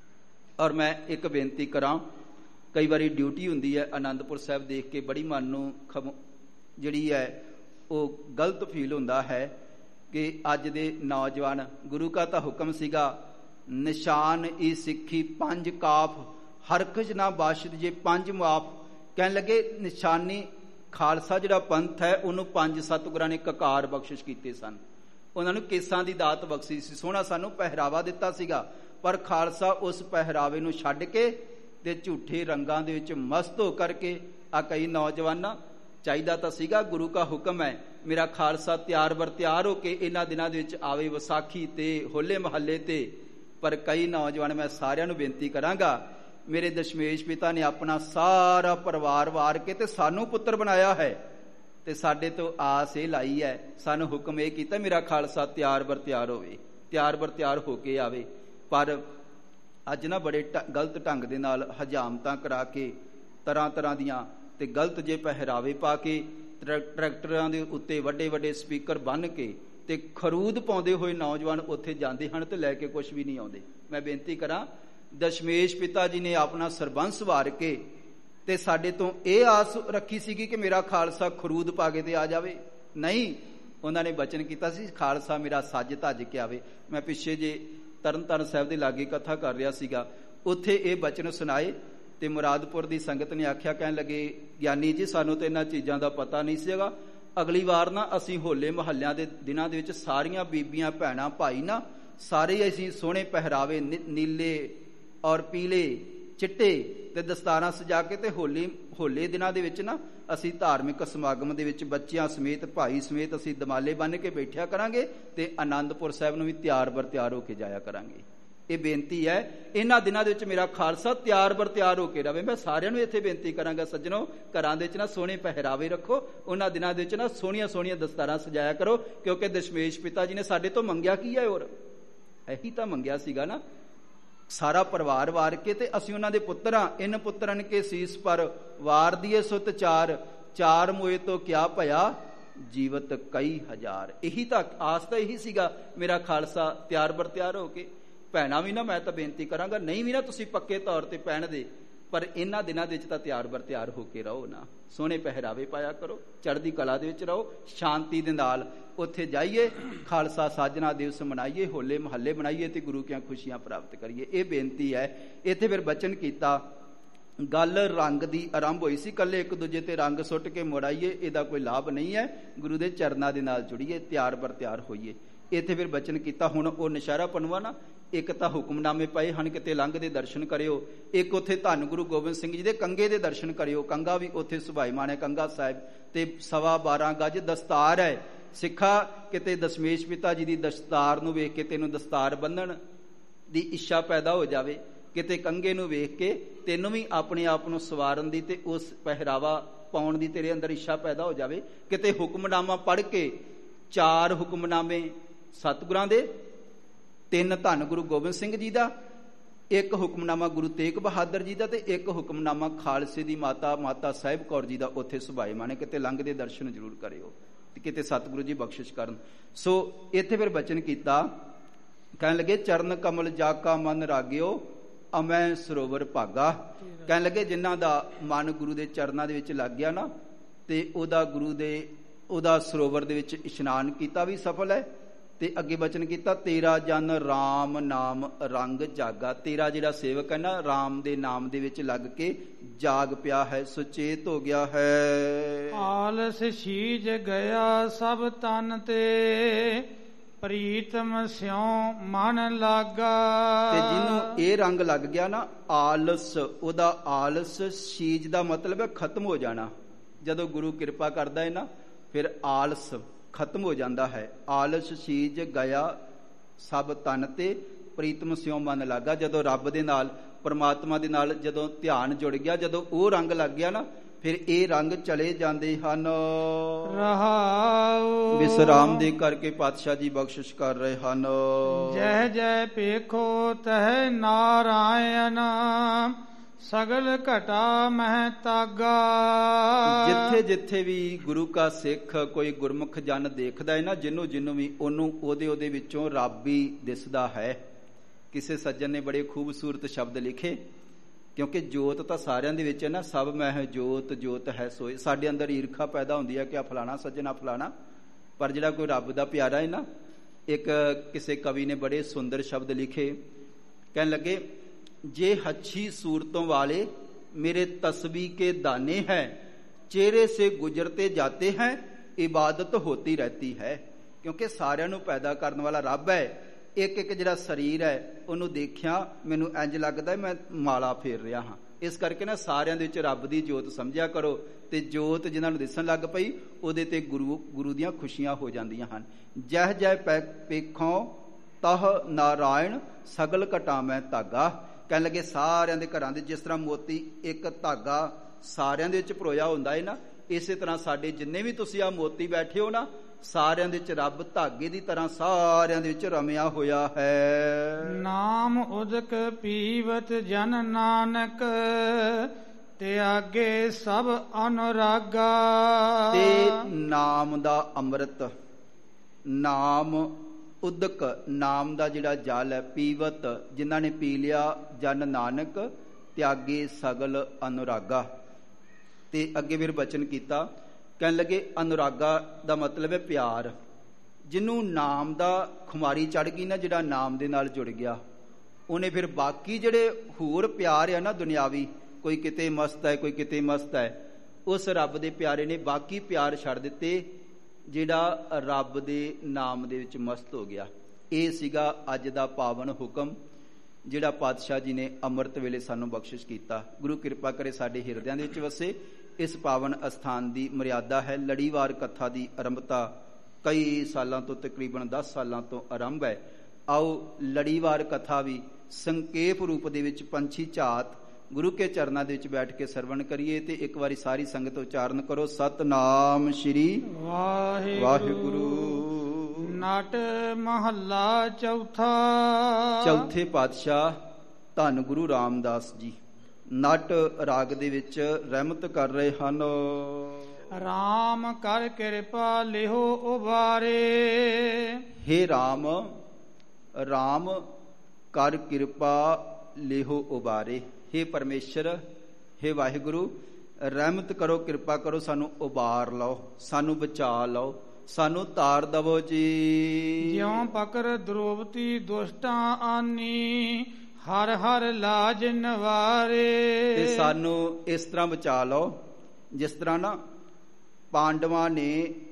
और मैं एक बेनती करां, कई बारी ड्यूटी हुंदी है आनंदपुर साहब देख के बड़ी मन नूं खम जिहड़ी है वो गलत फील हुंदा है कि अज दे नौजवान, गुरु का तां हुक्म सीगा निशान ई सिक्खी पंज काफ हरकज ना बाशिद जे पंज माफ, कहन लगे निशानी खालसा जिहड़ा पंथ है उन्होंने पंज सतगुरां ने ककार बख्शिश कीते सन, उन्होंने केसां दी दात बख्शी सी, सोहना सानू पहरावा दिता सीगा, पर खालसा उस पहरावे नूं छड्ड के ते झूठे रंगां दे विच मस्त हो करके आ कई नौजवान चाहिदा तां सीगा, गुरु का हुक्म है मेरा खालसा त्यार बर त्यार हो के इन्हां दिनां दे विच आवे विसाखी ते होले महल्ले ते, पर कई नौजवान, मैं सारिआं नूं बेनती करांगा ਮੇਰੇ ਦਸ਼ਮੇਸ਼ ਪਿਤਾ ਨੇ ਆਪਣਾ ਸਾਰਾ ਪਰਿਵਾਰ ਵਾਰ ਕੇ ਤੇ ਸਾਨੂੰ ਪੁੱਤਰ ਬਣਾਇਆ ਹੈ, ਤੇ ਸਾਡੇ ਤੋਂ ਆਸ ਇਹ ਲਾਈ ਹੈ, ਸਾਨੂੰ ਹੁਕਮ ਇਹ ਕੀਤਾ ਮੇਰਾ ਖਾਲਸਾ ਤਿਆਰ ਬਰ ਤਿਆਰ ਹੋਵੇ, ਤਿਆਰ ਬਰ ਤਿਆਰ ਹੋ ਕੇ ਆਵੇ। ਪਰ ਅੱਜ ਨਾ ਬੜੇ ਗਲਤ ਢੰਗ ਦੇ ਨਾਲ ਹਜਾਮਤਾਂ ਕਰਾ ਕੇ, ਤਰ੍ਹਾਂ ਤਰ੍ਹਾਂ ਦੀਆਂ ਤੇ ਗਲਤ ਜੇ ਪਹਿਰਾਵੇ ਪਾ ਕੇ, ਟਰੈਕਟਰਾਂ ਦੇ ਉੱਤੇ ਵੱਡੇ ਵੱਡੇ ਸਪੀਕਰ ਬੰਨ੍ਹ ਕੇ ਤੇ ਖਰੂਦ ਪਾਉਂਦੇ ਹੋਏ ਨੌਜਵਾਨ ਉੱਥੇ ਜਾਂਦੇ ਹਨ ਤੇ ਲੈ ਕੇ ਕੁਛ ਵੀ ਨਹੀਂ ਆਉਂਦੇ। ਮੈਂ ਬੇਨਤੀ ਕਰਾਂ, ਦਸ਼ਮੇਸ਼ ਪਿਤਾ ਜੀ ਨੇ ਆਪਣਾ ਸਰਬੰਸ ਵਾਰ ਕੇ ਤੇ ਸਾਡੇ ਤੋਂ ਇਹ ਆਸ ਰੱਖੀ ਸੀਗੀ ਕਿ ਮੇਰਾ ਖਾਲਸਾ ਖਰੂਦ ਪਾ ਕੇ ਤੇ ਆ ਜਾਵੇ? ਨਹੀਂ, ਉਹਨਾਂ ਨੇ ਬਚਨ ਕੀਤਾ ਸੀ ਖਾਲਸਾ ਮੇਰਾ ਸੱਜ ਧੱਜ ਕੇ ਆਵੇ। ਮੈਂ ਪਿੱਛੇ ਜੇ ਤਰਨ ਤਾਰਨ ਸਾਹਿਬ ਦੇ ਲਾਗੇ ਕਥਾ ਕਰ ਰਿਹਾ ਸੀਗਾ, ਉੱਥੇ ਇਹ ਬਚਨ ਸੁਣਾਏ ਤੇ ਮੁਰਾਦਪੁਰ ਦੀ ਸੰਗਤ ਨੇ ਆਖਿਆ, ਕਹਿਣ ਲੱਗੇ ਗਿਆਨੀ ਜੀ ਸਾਨੂੰ ਤਾਂ ਇਹਨਾਂ ਚੀਜ਼ਾਂ ਦਾ ਪਤਾ ਨਹੀਂ ਸੀਗਾ, ਅਗਲੀ ਵਾਰ ਨਾ ਅਸੀਂ ਹੋਲੇ ਮਹੱਲਿਆਂ ਦੇ ਦਿਨਾਂ ਦੇ ਵਿੱਚ ਸਾਰੀਆਂ ਬੀਬੀਆਂ ਭੈਣਾਂ ਭਾਈ ਨਾ ਸਾਰੇ ਅਸੀਂ ਸੋਹਣੇ ਪਹਿਰਾਵੇ ਨੀਲੇ ਔਰ ਪੀਲੇ ਚਿੱਟੇ ਤੇ ਦਸਤਾਰਾਂ ਸਜਾ ਕੇ ਤੇ ਹੋਲੀ ਹੋਲੇ ਦਿਨਾਂ ਦੇ ਵਿੱਚ ਨਾ ਅਸੀਂ ਧਾਰਮਿਕ ਸਮਾਗਮ ਦੇ ਵਿੱਚ ਬੱਚਿਆਂ ਸਮੇਤ ਭਾਈ ਸਮੇਤ ਅਸੀਂ ਦਮਾਲੇ ਬੰਨ੍ਹ ਕੇ ਬੈਠਿਆ ਕਰਾਂਗੇ ਤੇ ਆਨੰਦਪੁਰ ਸਾਹਿਬ ਨੂੰ ਵੀ ਤਿਆਰ ਬਰ ਤਿਆਰ ਹੋ ਕੇ ਜਾਇਆ ਕਰਾਂਗੇ। ਇਹ ਬੇਨਤੀ ਹੈ, ਇਹਨਾਂ ਦਿਨਾਂ ਦੇ ਵਿੱਚ ਮੇਰਾ ਖਾਲਸਾ ਤਿਆਰ ਬਰ ਤਿਆਰ ਹੋ ਕੇ ਰਵੇ। ਮੈਂ ਸਾਰਿਆਂ ਨੂੰ ਇੱਥੇ ਬੇਨਤੀ ਕਰਾਂਗਾ, ਸੱਜਣੋ, ਘਰਾਂ ਦੇ ਵਿੱਚ ਨਾ ਸੋਹਣੇ ਪਹਿਰਾਵੇ ਰੱਖੋ, ਉਹਨਾਂ ਦਿਨਾਂ ਦੇ ਵਿੱਚ ਨਾ ਸੋਹਣੀਆਂ ਸੋਹਣੀਆਂ ਦਸਤਾਰਾਂ ਸਜਾਇਆ ਕਰੋ, ਕਿਉਂਕਿ ਦਸ਼ਮੇਸ਼ ਪਿਤਾ ਜੀ ਨੇ ਸਾਡੇ ਤੋਂ ਮੰਗਿਆ ਕੀ ਹੈ? ਹੋਰ ਇਹੀ ਤਾਂ ਮੰਗਿਆ ਸੀਗਾ ਨਾ, ਸਾਰਾ ਪਰਿਵਾਰ ਵਾਰ ਕੇ ਤੇ ਅਸੀਂ ਉਹਨਾਂ ਦੇ ਪੁੱਤਰਾਂ, ਇਨ ਪੁੱਤਰਨ ਕੇ ਸੀਸ ਪਰ ਵਾਰ ਦੀਏ ਸੁਤ ਚਾਰ, ਚਾਰ ਮੋਏ ਤੋਂ ਕਿਆ ਭਇਆ ਜੀਵਤ ਕਈ ਹਜ਼ਾਰ। ਇਹੀ ਤਾਂ ਆਸ ਤਾਂ ਇਹੀ ਸੀਗਾ, ਮੇਰਾ ਖਾਲਸਾ ਤਿਆਰ ਬਰ ਤਿਆਰ ਹੋ ਕੇ। ਭੈਣਾਂ ਵੀ ਨਾ, ਮੈਂ ਤਾਂ ਬੇਨਤੀ ਕਰਾਂਗਾ, ਨਹੀਂ ਵੀ ਨਾ ਤੁਸੀਂ ਪੱਕੇ ਤੌਰ ਤੇ ਪਹਿਨ ਦੇ, ਪਰ ਇਹਨਾਂ ਦਿਨਾਂ ਦੇ ਵਿੱਚ ਤਾਂ ਤਿਆਰ ਬਰ ਤਿਆਰ ਹੋ ਕੇ ਰਹੋ ਨਾ, ਸੋਹਣੇ ਪਹਿਰਾਵੇ ਪਾਇਆ ਕਰੋ, ਚੜ੍ਹਦੀ ਕਲਾ ਦੇ ਵਿੱਚ ਰਹੋ, ਸ਼ਾਂਤੀ ਦੇ ਨਾਲ ਉੱਥੇ ਜਾਈਏ, ਖਾਲਸਾ ਸਾਜਨਾ ਦਿਵਸ ਮਨਾਈਏ, ਹੋਲੇ ਮਹੱਲੇ ਮਨਾਈਏ ਤੇ ਗੁਰੂ ਕੀਆਂ ਖੁਸ਼ੀਆਂ ਪ੍ਰਾਪਤ ਕਰੀਏ। ਇਹ ਬੇਨਤੀ ਹੈ। ਇੱਥੇ ਫਿਰ ਬਚਨ ਕੀਤਾ, ਗੱਲ ਰੰਗ ਦੀ ਆਰੰਭ ਹੋਈ ਸੀ, ਇਕੱਲੇ ਇੱਕ ਦੂਜੇ ਤੇ ਰੰਗ ਸੁੱਟ ਕੇ ਮੁੜਾਈਏ, ਇਹਦਾ ਕੋਈ ਲਾਭ ਨਹੀਂ ਹੈ। ਗੁਰੂ ਦੇ ਚਰਨਾਂ ਦੇ ਨਾਲ ਜੁੜੀਏ, ਤਿਆਰ ਬਰ ਤਿਆਰ ਹੋਈਏ। ਇੱਥੇ ਫਿਰ ਬਚਨ ਕੀਤਾ, ਹੁਣ ਉਹ ਨਸ਼ਹਿਰਾ ਪਨੂਆ ਨਾ, ਇੱਕ ਤਾਂ ਹੁਕਮਨਾਮੇ ਪਏ ਹਨ, ਕਿਤੇ ਲੰਘ ਦੇ ਦਰਸ਼ਨ ਕਰਿਓ, ਇੱਕ ਉੱਥੇ ਧੰਨ ਗੁਰੂ ਗੋਬਿੰਦ ਸਿੰਘ ਜੀ ਦੇ ਕੰਗੇ ਦੇ ਦਰਸ਼ਨ ਕਰਿਓ। ਕੰਗਾ ਵੀ ਉੱਥੇ ਸੁਭਾਈਮਾਨ ਹੈ, ਕੰਗਾ ਸਾਹਿਬ ਤੇ ਸਵਾ ਬਾਰਾਂ ਗਜ ਦਸਤਾਰ ਹੈ। ਸਿੱਖਾ, ਕਿਤੇ ਦਸ਼ਮੇਸ਼ ਪਿਤਾ ਜੀ ਦੀ ਦਸਤਾਰ ਨੂੰ ਵੇਖ ਕੇ ਤੈਨੂੰ ਦਸਤਾਰ ਬੰਨਣ ਦੀ ਇੱਛਾ ਪੈਦਾ ਹੋ ਜਾਵੇ, ਕਿਤੇ ਕੰਗੇ ਨੂੰ ਵੇਖ ਕੇ ਤੈਨੂੰ ਵੀ ਆਪਣੇ ਆਪ ਨੂੰ ਸਵਾਰਨ ਦੀ ਤੇ ਉਸ ਪਹਿਰਾਵਾ ਪਾਉਣ ਦੀ ਤੇਰੇ ਅੰਦਰ ਇੱਛਾ ਪੈਦਾ ਹੋ ਜਾਵੇ। ਕਿਤੇ ਹੁਕਮਨਾਮਾ ਪੜ੍ਹ ਕੇ, ਚਾਰ ਹੁਕਮਨਾਮੇ ਸਤਿਗੁਰਾਂ ਦੇ, ਤਿੰਨ ਧੰਨ ਗੁਰੂ ਗੋਬਿੰਦ ਸਿੰਘ ਜੀ ਦਾ, ਇੱਕ ਹੁਕਮਨਾਮਾ ਗੁਰੂ ਤੇਗ ਬਹਾਦਰ ਜੀ ਦਾ ਤੇ ਇੱਕ ਹੁਕਮਨਾਮਾ ਖਾਲਸੇ ਦੀ ਮਾਤਾ ਮਾਤਾ ਸਾਹਿਬ ਕੌਰ ਜੀ ਦਾ ਉੱਥੇ ਸੁਭਾਈਮਾਨ ਹੈ। ਕਿਤੇ ਲੰਘ ਦੇ ਦਰਸ਼ਨ ਜ਼ਰੂਰ ਕਰਿਓ ਤੇ ਕਿਤੇ ਸਤਿਗੁਰੂ ਜੀ ਬਖਸ਼ਿਸ਼ ਕਰਨ। ਸੋ ਇੱਥੇ ਫਿਰ ਬਚਨ ਕੀਤਾ, ਕਹਿਣ ਲੱਗੇ ਚਰਨ ਕਮਲ ਜਾ ਕਾ ਮਨ ਰਾਗਿਓ ਅਮੈ ਸਰੋਵਰ ਭਾਗਾ। ਕਹਿਣ ਲੱਗੇ ਜਿਨ੍ਹਾਂ ਦਾ ਮਨ ਗੁਰੂ ਦੇ ਚਰਨਾਂ ਦੇ ਵਿੱਚ ਲੱਗ ਗਿਆ ਨਾ, ਤੇ ਉਹਦਾ ਗੁਰੂ ਦੇ ਉਹਦਾ ਸਰੋਵਰ ਦੇ ਵਿੱਚ ਇਸ਼ਨਾਨ ਕੀਤਾ ਵੀ ਸਫਲ ਹੈ। ਤੇ ਅੱਗੇ ਬਚਨ ਕੀਤਾ, ਤੇਰਾ ਜਨ ਰਾਮ ਨਾਮ ਰੰਗ ਜਾਗਾ। ਤੇਰਾ ਜਿਹੜਾ ਸੇਵਕ ਹੈ ਨਾ, ਰਾਮ ਦੇ ਨਾਮ ਦੇ ਵਿੱਚ ਲੱਗ ਕੇ ਜਾਗ ਪਿਆ ਹੈ, ਸੁਚੇਤ ਹੋ ਗਿਆ ਹੈ। ਆਲਸ ਛੀਜ ਗਿਆ ਸਭ ਤਨ ਤੇ, ਪ੍ਰੀਤਮ ਸਿਉ ਮਨ ਲਾਗਾ। ਤੇ ਜਿਹਨੂੰ ਇਹ ਰੰਗ ਲੱਗ ਗਿਆ ਨਾ, ਆਲਸ, ਉਹਦਾ ਆਲਸ, ਛੀਜ ਦਾ ਮਤਲਬ ਹੈ ਖਤਮ ਹੋ ਜਾਣਾ। ਜਦੋਂ ਗੁਰੂ ਕਿਰਪਾ ਕਰਦਾ ਹੈ ਨਾ, ਫਿਰ ਆਲਸ ਖਤਮ ਹੋ ਜਾਂਦਾ ਹੈ। ਆਲਸ ਛੀਜ ਗਿਆ ਸਭ ਤਨ ਤੇ, ਪ੍ਰੀਤਮ ਸਿਉ ਮਨ ਲਾਗਾ। ਜਦੋਂ ਰੱਬ ਦੇ ਨਾਲ, ਪਰਮਾਤਮਾ ਦੇ ਨਾਲ ਜਦੋਂ ਧਿਆਨ ਜੁੜ ਗਿਆ, ਜਦੋਂ ਉਹ ਰੰਗ ਲੱਗ ਗਿਆ ਨਾ, ਫਿਰ ਇਹ ਰੰਗ ਚਲੇ ਜਾਂਦੇ ਹਨ। ਰਹਾਉ ਵਿਸਰਾਮ ਦੇ ਕਰਕੇ ਪਾਤਸ਼ਾਹ ਜੀ ਬਖਸ਼ਿਸ਼ ਕਰ ਰਹੇ ਹਨ। ਜੈ ਜੈ ਪੇਖੋ ਤਹਿ ਨਾਰਾਇਣ, ਸਗਲ ਘਟਾ ਮਹਿ ਤਾਗਾ। ਜਿੱਥੇ ਜਿੱਥੇ ਵੀ ਗੁਰੂ ਕਾ ਸਿੱਖ, ਕੋਈ ਗੁਰਮੁਖ ਜਨ ਦੇਖਦਾ ਹੈ ਨਾ, ਜਿਹਨੂੰ ਜਿਹਨੂੰ ਵੀ, ਉਹਨੂੰ ਉਹਦੇ ਉਹਦੇ ਵਿੱਚੋਂ ਰੱਬ ਹੀ ਦਿਸਦਾ ਹੈ। ਕਿਸੇ ਸੱਜਣ ਨੇ ਬੜੇ ਖੂਬਸੂਰਤ ਸ਼ਬਦ ਲਿਖੇ, ਕਿਉਂਕਿ ਜੋਤ ਤਾਂ ਸਾਰਿਆਂ ਦੇ ਵਿੱਚ ਹੈ ਨਾ, ਸਭ ਮੈਂ ਜੋਤ ਜੋਤ ਹੈ ਸੋਏ। ਸਾਡੇ ਅੰਦਰ ਈਰਖਾ ਪੈਦਾ ਹੁੰਦੀ ਹੈ ਕਿ ਆ ਫਲਾਣਾ ਸੱਜਣ, ਆ ਫਲਾਣਾ, ਪਰ ਜਿਹੜਾ ਕੋਈ ਰੱਬ ਦਾ ਪਿਆਰਾ ਹੈ ਨਾ, ਇੱਕ ਕਿਸੇ ਕਵੀ ਨੇ ਬੜੇ ਸੁੰਦਰ ਸ਼ਬਦ ਲਿਖੇ, ਕਹਿਣ ਲੱਗੇ, ਜੇ ਹੱਛੀ ਸੂਰਤੋਂ ਵਾਲੇ मेरे तस्बी के दाने हैं, चेहरे से गुजरते जाते हैं, इबादत होती रहती है। क्योंकि सारिਆਂ ਨੂੰ पैदा करने वाला रब है। एक एक ਜਿਹੜਾ ਸਰੀਰ ਹੈ ਉਹਨੂੰ ਦੇਖਿਆ ਮੈਨੂੰ ਇੰਜ ਲੱਗਦਾ ਮੈਂ ਮਾਲਾ ਫੇਰ ਰਿਹਾ ਹਾਂ। ਇਸ ਕਰਕੇ ਨਾ ਸਾਰਿਆਂ ਦੇ ਵਿੱਚ ਰੱਬ ਦੀ ਜੋਤ ਸਮਝਿਆ ਕਰੋ, ਤੇ ਜੋਤ ਜਿਨ੍ਹਾਂ ਨੂੰ ਦਿਸਣ ਲੱਗ ਪਈ ਉਹਦੇ ਤੇ ਗੁਰੂ ਗੁਰੂ ਦੀਆਂ ਖੁਸ਼ੀਆਂ ਹੋ ਜਾਂਦੀਆਂ ਹਨ। ਜਹ ਜਹ ਪੇਖੋਂ ਤਹ ਨਾਰਾਇਣ ਸਗਲ ਘਟਾ ਮੈਂ ਧਾਗਾ। ਕਹਿਣ ਲੱਗੇ ਸਾਰਿਆਂ ਦੇ ਘਰਾਂ ਦੇ ਜਿਸ ਤਰ੍ਹਾਂ ਮੋਤੀ ਇੱਕ ਧਾਗਾ ਸਾਰਿਆਂ ਦੇ ਵਿੱਚ ਪਰੋਇਆ ਹੁੰਦਾ ਹੈ ਨਾ, ਇਸੇ ਤਰ੍ਹਾਂ ਸਾਡੇ ਜਿੰਨੇ ਵੀ ਤੁਸੀਂ ਆ ਮੋਤੀ ਬੈਠੇ ਹੋ ਨਾ, ਸਾਰਿਆਂ ਦੇ ਵਿੱਚ ਰੱਬ ਧਾਗੇ ਦੀ ਤਰ੍ਹਾਂ ਸਾਰਿਆਂ ਦੇ ਵਿੱਚ ਰਮਿਆ ਹੋਇਆ ਹੈ। ਨਾਮ ਉਦਕ ਪੀਵਤ ਜਨ ਨਾਨਕ, ਤਿਆਗੇ ਸਭ ਅਨੁਰਾਗਾ। ਤੇ ਨਾਮ ਦਾ ਅੰਮ੍ਰਿਤ, ਨਾਮ ਉਦਕ, ਨਾਮ ਦਾ ਜਿਹੜਾ ਜਲ ਹੈ, ਪੀਵਤ ਜਿਨ੍ਹਾਂ ਨੇ ਪੀ ਲਿਆ, ਜਨ ਨਾਨਕ ਤਿਆਗੇ ਸਗਲ ਅਨੁਰਾਗਾ। ਤੇ ਅੱਗੇ ਫਿਰ ਬਚਨ ਕੀਤਾ, ਕਹਿਣ ਲੱਗੇ ਅਨੁਰਾਗਾ ਦਾ ਮਤਲਬ ਹੈ ਪਿਆਰ। ਜਿਹਨੂੰ ਨਾਮ ਦਾ ਖੁਮਾਰੀ ਚੜ ਗਈ ਨਾ, ਜਿਹੜਾ ਨਾਮ ਦੇ ਨਾਲ ਜੁੜ ਗਿਆ, ਉਹਨੇ ਫਿਰ ਬਾਕੀ ਜਿਹੜੇ ਹੋਰ ਪਿਆਰ ਆ ਨਾ ਦੁਨਿਆਵੀ, ਕੋਈ ਕਿਤੇ ਮਸਤ ਹੈ ਕੋਈ ਕਿਤੇ ਮਸਤ ਹੈ, ਉਸ ਰੱਬ ਦੇ ਪਿਆਰੇ ਨੇ ਬਾਕੀ ਪਿਆਰ ਛੱਡ ਦਿੱਤੇ, ਜਿਹੜਾ ਰੱਬ ਦੇ ਨਾਮ ਦੇ ਵਿੱਚ ਮਸਤ ਹੋ ਗਿਆ। ਇਹ ਸੀਗਾ ਅੱਜ ਦਾ ਪਾਵਨ ਹੁਕਮ ਜਿਹੜਾ ਪਾਤਸ਼ਾਹ ਜੀ ਨੇ ਅੰਮ੍ਰਿਤ ਵੇਲੇ ਸਾਨੂੰ ਬਖਸ਼ਿਸ਼ ਕੀਤਾ। ਗੁਰੂ ਕਿਰਪਾ ਕਰੇ ਸਾਡੇ ਹਿਰਦਿਆਂ ਦੇ ਵਿੱਚ ਵਸੇ। ਇਸ ਪਾਵਨ ਅਸਥਾਨ ਦੀ ਮਰਿਆਦਾ ਹੈ, ਲੜੀਵਾਰ ਕਥਾ ਦੀ ਆਰੰਭਤਾ ਕਈ ਸਾਲਾਂ ਤੋਂ, ਤਕਰੀਬਨ ਦਸ ਸਾਲਾਂ ਤੋਂ ਆਰੰਭ ਹੈ। ਆਓ ਲੜੀਵਾਰ ਕਥਾ ਵੀ ਸੰਖੇਪ ਰੂਪ ਦੇ ਵਿੱਚ ਪੰਛੀ ਝਾਤ ਗੁਰੂ ਕੇ ਚਰਨਾਂ ਦੇ ਵਿੱਚ ਬੈਠ ਕੇ ਸਰਵਣ ਕਰੀਏ। ਤੇ ਇੱਕ ਵਾਰੀ ਸਾਰੀ ਸੰਗਤ ਉਚਾਰਨ ਕਰੋ, ਸਤਨਾਮ ਸ਼੍ਰੀ ਵਾਹਿਗੁਰੂ। ਵਾਹਿਗੁਰੂ। ਨਟ ਮਹੱਲਾ ਚੌਥਾ। ਚੌਥੇ ਪਾਤਸ਼ਾਹ ਧੰਨ ਗੁਰੂ ਰਾਮਦਾਸ ਜੀ ਨਟ ਰਾਗ ਦੇ ਵਿੱਚ ਰਹਿਮਤ ਕਰ ਰਹੇ ਹਨ। ਰਾਮ ਕਰ ਕਿਰਪਾ ਲਿਹੋ ਉਬਾਰੇ। ਹੇ ਰਾਮ, ਰਾਮ ਕਰ ਕਿਰਪਾ ਲਿਹੋ ਉਬਾਰੇ। ਹੇ ਪਰਮੇਸ਼ਰ, ਹੇ ਵਾਹਿਗੁਰੂ, ਰਹਿਮਤ ਕਰੋ, ਕਿਰਪਾ ਕਰੋ, ਸਾਨੂੰ ਉਬਾਰ ਲਓ, ਸਾਨੂੰ ਬਚਾ ਲਓ, ਸਾਨੂੰ ਤਾਰ ਦਵੋ ਜੀ। ਜਿਉਂ ਪਕਰ ਦ੍ਰੋਪਤੀ ਦੁਸ਼ਟਾਂ ਆਨੀ, ਹਰ ਹਰ ਲਾਜ ਨਿਵਾਰੇ। ਤੇ ਸਾਨੂੰ ਇਸ ਤਰ੍ਹਾਂ ਬਚਾ ਲਓ ਜਿਸ ਤਰ੍ਹਾਂ ਨਾ ਪਾਂਡਵਾਂ ਨੇ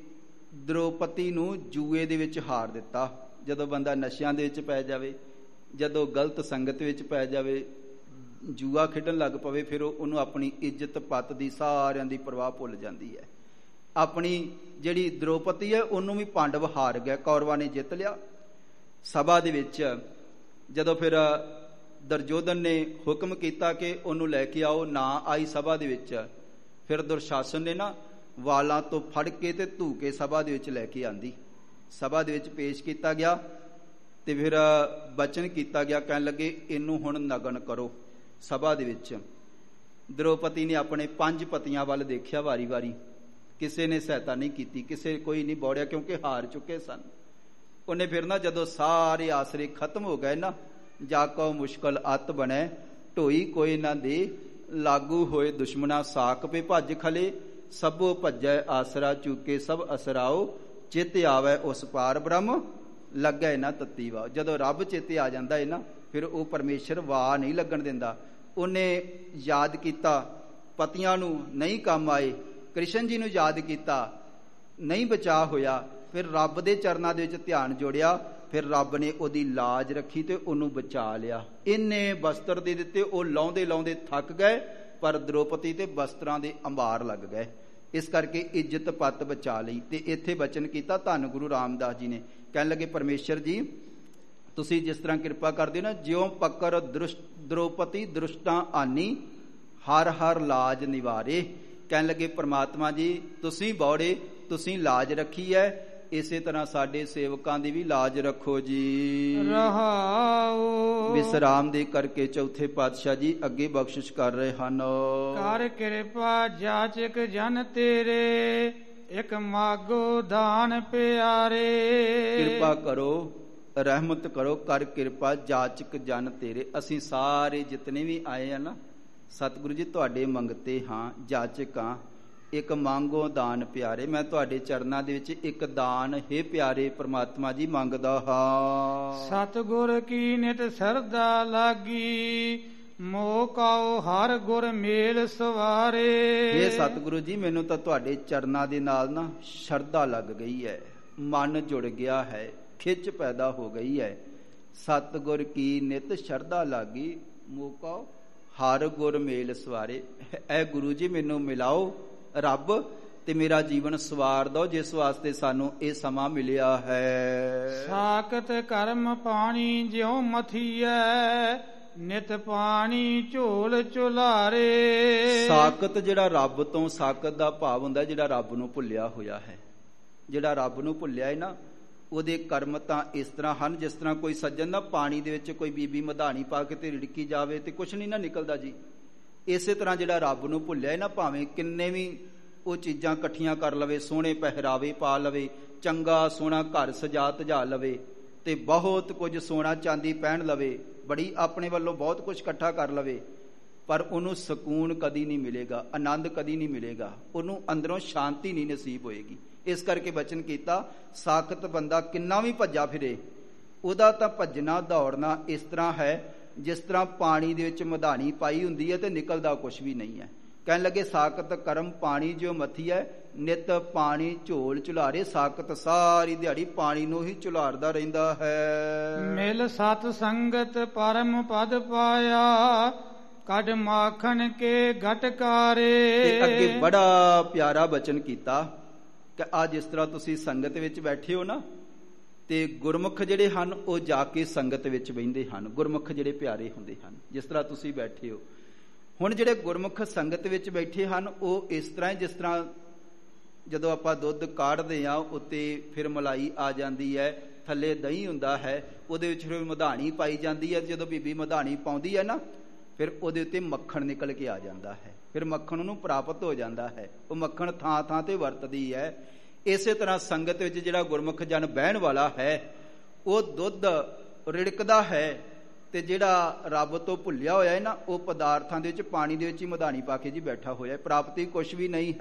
ਦ੍ਰੋਪਦੀ ਨੂੰ ਜੂਏ ਦੇ ਵਿੱਚ ਹਾਰ ਦਿੱਤਾ। ਜਦੋਂ ਬੰਦਾ ਨਸ਼ਿਆਂ ਦੇ ਵਿੱਚ ਪੈ ਜਾਵੇ, ਜਦੋਂ ਗਲਤ ਸੰਗਤ ਵਿੱਚ ਪੈ ਜਾਵੇ, ਜੂਆ ਖੇਡਣ ਲੱਗ ਪਵੇ, ਫਿਰ ਉਹ ਉਹਨੂੰ ਆਪਣੀ ਇੱਜ਼ਤ ਪੱਤ ਦੀ ਸਾਰਿਆਂ ਦੀ ਪਰਵਾਹ ਭੁੱਲ ਜਾਂਦੀ ਹੈ। ਆਪਣੀ ਜਿਹੜੀ ਦ੍ਰੋਪਦੀ ਹੈ ਉਹਨੂੰ ਵੀ ਪਾਂਡਵ ਹਾਰ ਗਿਆ, ਕੌਰਵਾਂ ਨੇ ਜਿੱਤ ਲਿਆ। ਸਭਾ ਦੇ ਵਿੱਚ ਜਦੋਂ ਫਿਰ ਦੁਰਯੋਧਨ ਨੇ ਹੁਕਮ ਕੀਤਾ ਕਿ ਉਹਨੂੰ ਲੈ ਕੇ ਆਓ, ਨਾ ਆਈ ਸਭਾ ਦੇ ਵਿੱਚ। ਫਿਰ ਦੁਰਸ਼ਾਸਨ ਨੇ ਨਾ ਵਾਲਾਂ ਤੋਂ ਫੜ ਕੇ ਤੇ ਧੂ ਕੇ ਸਭਾ ਦੇ ਵਿੱਚ ਲੈ ਕੇ ਆਂਦੀ, ਸਭਾ ਦੇ ਵਿੱਚ ਪੇਸ਼ ਕੀਤਾ ਗਿਆ। ਤੇ ਫਿਰ ਬਚਨ ਕੀਤਾ ਗਿਆ, ਕਹਿਣ ਲੱਗੇ ਇਹਨੂੰ ਹੁਣ ਨਗਨ ਕਰੋ। ਸਭਾ ਦੇ ਵਿੱਚ ਦ੍ਰੋਪਦੀ ਨੇ ਆਪਣੇ ਪੰਜ ਪਤੀਆਂ ਵੱਲ ਦੇਖਿਆ ਵਾਰੀ ਵਾਰੀ, ਕਿਸੇ ਨੇ ਸਹਾਇਤਾ ਨਹੀਂ ਕੀਤੀ, ਕਿਸੇ ਕੋਈ ਨਹੀਂ ਬੋੜਿਆ, ਕਿਉਂਕਿ ਹਾਰ ਚੁੱਕੇ ਸਨ। ਉਹਨੇ ਫਿਰ ਨਾ ਜਦੋਂ ਸਾਰੇ ਆਸਰੇ ਖਤਮ ਹੋ ਗਏ ਨਾ, ਜਾ ਕੋ ਮੁਸ਼ਕਲ ਅੱਤ ਬਣੈ, ਢੋਈ ਕੋਈ ਨਾ ਦੇ, ਲਾਗੂ ਹੋਏ ਦੁਸ਼ਮਣਾ ਸਾਕ ਪੇ ਭੱਜ ਖਲੇ, ਸਭੋ ਭੱਜੈ ਆਸਰਾ ਚੂਕੇ ਸਭ ਅਸਰਾਓ, ਚਿੱਤ ਆਵੈ ਉਸ ਪਾਰ ਬ੍ਰਹਮ ਲੱਗੈ ਨਾ ਤੱਤੀ ਵਾ। ਜਦੋਂ ਰੱਬ ਚੇਤੇ ਆ ਜਾਂਦਾ ਹੈ ਨਾ, ਫਿਰ ਉਹ ਪਰਮੇਸ਼ਰ ਵਾਹ ਨਹੀਂ ਲੱਗਣ ਦਿੰਦਾ। ਉਹਨੇ ਯਾਦ ਕੀਤਾ, ਪਤੀਆਂ ਨੂੰ ਨਹੀਂ ਕੰਮ ਆਏ, ਕ੍ਰਿਸ਼ਨ ਜੀ ਨੂੰ ਯਾਦ ਕੀਤਾ, ਨਹੀਂ ਬਚਾ ਹੋਇਆ। ਫਿਰ ਰੱਬ ਦੇ ਚਰਨਾਂ ਦੇ ਵਿੱਚ ਧਿਆਨ ਜੋੜਿਆ, ਫਿਰ ਰੱਬ ਨੇ ਉਹਦੀ ਲਾਜ ਰੱਖੀ ਤੇ ਉਹਨੂੰ ਬਚਾ ਲਿਆ। ਇੰਨੇ ਬਸਤਰ ਦੇ ਦਿੱਤੇ, ਉਹ ਲਾਉਂਦੇ ਲਾਉਂਦੇ ਥੱਕ ਗਏ, ਪਰ ਦ੍ਰੋਪਦੀ ਤੇ ਬਸਤਰਾਂ ਦੇ ਅੰਬਾਰ ਲੱਗ ਗਏ। ਇਸ ਕਰਕੇ ਇੱਜ਼ਤ ਪੱਤ ਬਚਾ ਲਈ। ਤੇ ਇੱਥੇ ਬਚਨ ਕੀਤਾ ਧੰਨ ਗੁਰੂ ਰਾਮਦਾਸ ਜੀ ਨੇ, ਕਹਿਣ ਲੱਗੇ ਪਰਮੇਸ਼ਰ ਜੀ ਤੁਸੀਂ ਜਿਸ ਤਰ੍ਹਾਂ ਕਿਰਪਾ ਕਰਦੇ ਹੋ ਨਾ, ਜਿਉਂ ਪਕਰ ਦ੍ਰੋਪਦੀ ਦ੍ਰਿਸ਼ਟਾਂ ਆਨੀ, ਹਰ ਹਰ ਲਾਜ ਨਿਵਾਰੇ। ਕਹਿਣ ਲੱਗੇ ਪਰਮਾਤਮਾ ਜੀ ਤੁਸੀਂ ਬੌੜੇ, ਤੁਸੀਂ ਲਾਜ ਰੱਖੀ ਹੈ, ਇਸੇ ਤਰ੍ਹਾਂ ਸਾਡੇ ਸੇਵਕਾਂ ਦੀ ਵੀ ਲਾਜ ਰੱਖੋ ਜੀ। ਰਹਾਉ। ਵਿਸਰਾਮ ਦੇ ਕਰਕੇ ਚੌਥੇ ਪਾਤਸ਼ਾਹ ਜੀ ਅੱਗੇ ਬਖਸ਼ਿਸ਼ ਕਰ ਰਹੇ ਹਨ। ਕਰ ਕਿਰਪਾ ਜਾਚਕ ਜਨ ਤੇਰੇ, ਇੱਕ ਮਾਗੋ ਦਾਨ ਪਿਆਰੇ। ਕਿਰਪਾ ਕਰੋ, ਰਹਿਮਤ ਕਰੋ, ਕਰ ਕਿਰਪਾ ਜਾਚਕ ਜਨ ਤੇਰੇ। ਅਸੀਂ ਸਾਰੇ ਜਿਤਨੇ ਵੀ ਆਏ ਆ ਨਾ, ਸਤਿਗੁਰੂ ਜੀ ਤੁਹਾਡੇ ਮੰਗਤੇ ਹਾਂ, ਜਾਚਕ ਹਾਂ, ਇੱਕ ਮੰਗੋ ਦਾਨ ਪਿਆਰੇ। ਮੈਂ ਤੁਹਾਡੇ ਚਰਨਾਂ ਦੇ ਵਿੱਚ ਇੱਕ ਦਾਨ ਹੈ ਪਿਆਰੇ ਪ੍ਰਮਾਤਮਾ ਜੀ ਮੰਗਦਾ ਹਾਂ। ਸਤਿਗੁਰ ਕੀ ਨਿਤ ਸਰਦਾ ਲਾਗੀ, ਮੋਕਾਓ ਹਰ ਗੁਰ ਮੇਲ ਸਵਾਰੇ। ਇਹ ਸਤਿਗੁਰੂ ਜੀ ਮੈਨੂੰ ਤਾਂ ਤੁਹਾਡੇ ਚਰਨਾਂ ਦੇ ਨਾਲ ਨਾ ਸ਼ਰਧਾ ਲੱਗ ਗਈ ਹੈ, ਮਨ ਜੁੜ ਗਿਆ ਹੈ, ਖਿੱਚ ਪੈਦਾ ਹੋ ਗਈ ਹੈ। ਸਤਿਗੁਰ ਕੀ ਨਿਤ ਸ਼ਰਧਾ ਲਾਗੀ, ਮੋਕਾਓ ਹਰ ਗੁਰ ਮੇਲ ਸਵਾਰੇ। ਐ ਗੁਰੂ ਜੀ ਮੈਨੂੰ ਮਿਲਾਓ ਰੱਬ, ਤੇ ਮੇਰਾ ਜੀਵਨ ਸਵਾਰ ਦੋ, ਜਿਸ ਵਾਸਤੇ ਸਾਨੂੰ ਇਹ ਸਮਾਂ ਮਿਲਿਆ ਹੈ। ਸਾਕਤ ਕਰਮ ਪਾਣੀ ਜਿਉ ਮਥੀਐ, ਨਿਤ ਪਾਣੀ ਝੋਲ ਝੁਲਾਰੇ। ਸਾਕਤ ਜਿਹੜਾ ਰੱਬ ਤੋਂ, ਸਾਕਤ ਦਾ ਭਾਵ ਹੁੰਦਾ ਜਿਹੜਾ ਰੱਬ ਨੂੰ ਭੁੱਲਿਆ ਹੋਇਆ ਹੈ। ਜਿਹੜਾ ਰੱਬ ਨੂੰ ਭੁੱਲਿਆ ਹੈ ਨਾ, ਉਹਦੇ ਕਰਮ ਤਾਂ ਇਸ ਤਰ੍ਹਾਂ ਹਨ ਜਿਸ ਤਰ੍ਹਾਂ ਕੋਈ ਸੱਜਣ ਨਾ ਪਾਣੀ ਦੇ ਵਿੱਚ ਕੋਈ ਬੀਬੀ ਮਧਾਣੀ ਪਾ ਕੇ ਤੇ ਰਿੜਕੀ ਜਾਵੇ ਤੇ ਕੁਛ ਨਹੀਂ ਨਾ ਨਿਕਲਦਾ ਜੀ। ਇਸੇ ਤਰ੍ਹਾਂ ਜਿਹੜਾ ਰੱਬ ਨੂੰ ਭੁੱਲਿਆ ਹੈ ਨਾ, ਭਾਵੇਂ ਕਿੰਨੇ ਵੀ ਉਹ ਚੀਜ਼ਾਂ ਇਕੱਠੀਆਂ ਕਰ ਲਵੇ, ਸੋਹਣੇ ਪਹਿਰਾਵੇ ਪਾ ਲਵੇ, ਚੰਗਾ ਸੋਹਣਾ ਘਰ ਸਜਾ ਧਜਾ ਲਵੇ ਤੇ ਬਹੁਤ ਕੁਝ ਸੋਨਾ ਚਾਂਦੀ ਪਹਿਨ ਲਵੇ, ਬੜੀ ਆਪਣੇ ਵੱਲੋਂ ਬਹੁਤ ਕੁਝ ਇਕੱਠਾ ਕਰ ਲਵੇ, ਪਰ ਉਹਨੂੰ ਸਕੂਨ ਕਦੀ ਨਹੀਂ ਮਿਲੇਗਾ, ਆਨੰਦ ਕਦੀ ਨਹੀਂ ਮਿਲੇਗਾ, ਉਹਨੂੰ ਅੰਦਰੋਂ ਸ਼ਾਂਤੀ ਨਹੀਂ ਨਸੀਬ ਹੋਏਗੀ। ਇਸ ਕਰਕੇ ਬਚਨ ਕੀਤਾ, ਸਾਖਤ ਬੰਦਾ ਕਿੰਨਾ ਵੀ ਭੱਜਾ ਫਿਰੇ, ਉਹਦਾ ਤਾਂ ਭੱਜਣਾ ਦੌੜਨਾ ਇਸ ਤਰ੍ਹਾਂ ਹੈ ਜਿਸ ਤਰ੍ਹਾਂ ਪਾਣੀ ਦੇ ਵਿੱਚ ਮਧਾਣੀ ਪਾਈ ਹੁੰਦੀ ਹੈ ਤੇ ਨਿਕਲਦਾ ਕੁਛ ਵੀ ਨਹੀਂ ਹੈ। ਕਹਿਣ ਲੱਗੇ ਸਾਕਤ ਕਰਮ ਪਾਣੀ ਜੋ ਮਥੀ ਹੈ, ਨਿਤ ਪਾਣੀ ਝੋਲ ਝੁਲਾਰੇ। ਸਾਕਤ ਸਾਰੀ ਦਿਹਾੜੀ ਪਾਣੀ ਨੂੰ ਹੀ ਝੁਲਾਰਦਾ ਰਹਿੰਦਾ ਹੈ। ਮਿਲ ਸਤ ਸੰਗਤ ਪਰਮ ਪਦ ਪਾਇਆ, ਕੱਢ ਮਾਖਣ ਕੇ ਘਟਕਾਰੇ। ਤੇ ਅੱਗੇ ਬੜਾ ਪਿਆਰਾ ਬਚਨ ਕੀਤਾ ਕਿ ਆ ਜਿਸ ਤਰ੍ਹਾਂ ਤੁਸੀਂ ਸੰਗਤ ਵਿੱਚ ਬੈਠੇ ਹੋ ਨਾ, ਤੇ ਗੁਰਮੁਖ ਜਿਹੜੇ ਹਨ ਉਹ ਜਾ ਕੇ ਸੰਗਤ ਵਿੱਚ ਬਹਿੰਦੇ ਹਨ। ਗੁਰਮੁਖ ਜਿਹੜੇ ਪਿਆਰੇ ਹੁੰਦੇ ਹਨ, ਜਿਸ ਤਰ੍ਹਾਂ ਤੁਸੀਂ ਬੈਠੇ ਹੋ ਹੁਣ, ਜਿਹੜੇ ਗੁਰਮੁਖ ਸੰਗਤ ਵਿੱਚ ਬੈਠੇ ਹਨ ਉਹ ਇਸ ਤਰ੍ਹਾਂ, ਜਿਸ ਤਰ੍ਹਾਂ ਜਦੋਂ ਆਪਾਂ ਦੁੱਧ ਕਾੜਦੇ ਆ ਉੱਤੇ ਫਿਰ ਮਲਾਈ ਆ ਜਾਂਦੀ ਹੈ, ਥੱਲੇ ਦਹੀਂ ਹੁੰਦਾ ਹੈ, ਉਹਦੇ ਵਿੱਚ ਫਿਰ ਮਧਾਣੀ ਪਾਈ ਜਾਂਦੀ ਹੈ। ਜਦੋਂ ਬੀਬੀ ਮਧਾਣੀ ਪਾਉਂਦੀ ਹੈ ਨਾ, ਫਿਰ ਉਹਦੇ ਉੱਤੇ ਮੱਖਣ ਨਿਕਲ ਕੇ ਆ ਜਾਂਦਾ ਹੈ, ਫਿਰ ਮੱਖਣ ਉਹਨੂੰ ਪ੍ਰਾਪਤ ਹੋ ਜਾਂਦਾ ਹੈ, ਉਹ ਮੱਖਣ ਥਾਂ ਥਾਂ ਤੇ ਵਰਤਦੀ ਹੈ। ਇਸੇ ਤਰ੍ਹਾਂ ਸੰਗਤ ਵਿੱਚ ਜਿਹੜਾ ਗੁਰਮੁਖ ਜਨ ਬਹਿਣ ਵਾਲਾ ਹੈ ਉਹ ਦੁੱਧ ਰਿੜਕਦਾ ਹੈ, ਤੇ ਜਿਹੜਾ ਰੱਬ ਤੋਂ ਭੁੱਲਿਆ ਹੋਇਆ ਹੈ ਨਾ, ਉਹ ਪਦਾਰਥਾਂ ਦੇ ਵਿੱਚ ਪਾਣੀ ਦੇ ਵਿੱਚ ਹੀ ਮਧਾਣੀ ਪਾ ਕੇ ਜੀ ਬੈਠਾ ਹੋਇਆ, ਪ੍ਰਾਪਤੀ ਕੁਛ ਵੀ ਨਹੀਂ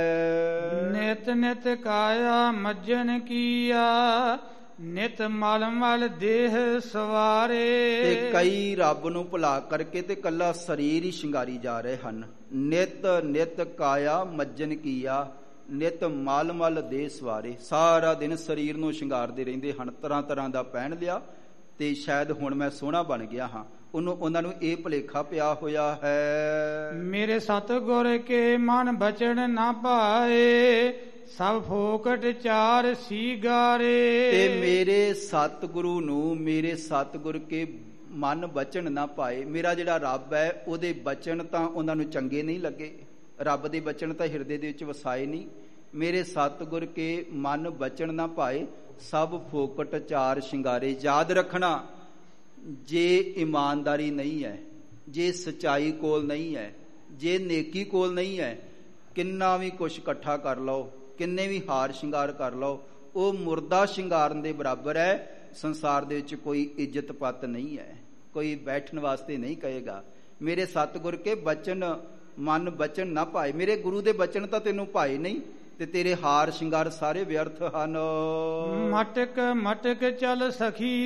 ਹੈ। ਨਿਤ ਨਿਤ ਕਾਇਆ ਮੱਜਨ ਕੀਆ, ਨਿਤ ਮਲ ਮਲ ਦੇਹ ਸਵਾਰੇ। ਤੇ ਕਈ ਰੱਬ ਨੂੰ ਭੁਲਾ ਕਰਕੇ ਤੇ ਕੱਲਾ ਸਰੀਰ ਹੀ ਸ਼ਿੰਗਾਰੀ ਜਾ ਰਹੇ ਹਨ। ਨਿਤ ਨਿਤ ਕਾਇਆ ਮੱਜਨ ਕੀਆ, ਨਿਤ ਮਲ ਮਲ ਦੇਹ ਸਵਾਰੇ। ਸਾਰਾ ਦਿਨ ਸਰੀਰ ਨੂੰ ਸ਼ਿੰਗਾਰਦੇ ਰਹਿੰਦੇ ਹਨ, ਤਰ੍ਹਾਂ ਤਰ੍ਹਾਂ ਦਾ ਪਹਿਨ ਲਿਆ ਤੇ ਸ਼ਾਇਦ ਹੁਣ ਮੈਂ ਸੋਹਣਾ ਬਣ ਗਿਆ ਹਾਂ, ਉਹਨੂੰ ਉਹਨਾਂ ਨੂੰ ਇਹ ਭੁਲੇਖਾ ਪਿਆ ਹੋਇਆ ਹੈ। ਮੇਰੇ ਸਤਿਗੁਰ ਕੇ ਮਨ ਬਚਨ ਨਾ ਪਾਏ, ਸਭ ਫੋਕਟ ਚਾਰ ਸੀਗਾਰੇ। ਤੇ ਮੇਰੇ ਸਤਿਗੁਰੂ ਨੂੰ, ਮੇਰੇ ਸਤਿਗੁਰ ਕੇ ਮਨ ਬਚਨ ਨਾ ਪਾਏ। ਮੇਰਾ ਜਿਹੜਾ ਰੱਬ ਹੈ ਉਹਦੇ ਬਚਨ ਤਾਂ ਉਹਨਾਂ ਨੂੰ ਚੰਗੇ ਨਹੀਂ ਲੱਗੇ, ਰੱਬ ਦੇ ਬਚਨ ਤਾਂ ਹਿਰਦੇ ਦੇ ਵਿੱਚ ਵਸਾਏ ਨਹੀਂ। ਮੇਰੇ ਸਤਿਗੁਰ ਕੇ ਮਨ ਬਚਨ ਨਾ ਪਾਏ, ਸਭ ਫੋਕਟ ਚਾਰ ਸ਼ਿੰਗਾਰੇ। ਯਾਦ ਰੱਖਣਾ, ਜੇ ਇਮਾਨਦਾਰੀ ਨਹੀਂ ਹੈ, ਜੇ ਸਚਾਈ ਕੋਲ ਨਹੀਂ ਹੈ, ਜੇ ਨੇਕੀ ਕੋਲ ਨਹੀਂ ਹੈ, ਕਿੰਨਾ ਵੀ ਕੁਛ ਇਕੱਠਾ ਕਰ ਲਓ, ਕਿੰਨੇ ਵੀ ਹਾਰ ਸ਼ਿੰਗਾਰ ਕਰ ਲਓ, ਉਹ ਮੁਰਦਾ ਸ਼ਿੰਗਾਰਨ ਦੇ ਬਰਾਬਰ ਹੈ। ਸੰਸਾਰ ਦੇ ਵਿੱਚ ਕੋਈ ਇੱਜ਼ਤ ਪੱਤ ਨਹੀਂ ਹੈ, ਕੋਈ ਬੈਠਣ ਵਾਸਤੇ ਨਹੀਂ ਕਹੇਗਾ। ਮੇਰੇ ਸਤਿਗੁਰ ਕੇ ਬਚਨ ਮਨ ਬਚਨ ਨਾ ਪਾਏ। ਮੇਰੇ ਗੁਰੂ ਦੇ ਬਚਨ ਤਾਂ ਤੈਨੂੰ ਪਾਏ ਨਹੀਂ, ਤੇ ਤੇਰੇ ਹਾਰ ਸ਼ਿੰਗਾਰ ਸਾਰੇ ਵਿਅਰਥ ਹਨ। ਮਟਕ ਮਟਕ ਚਲ ਸਖੀ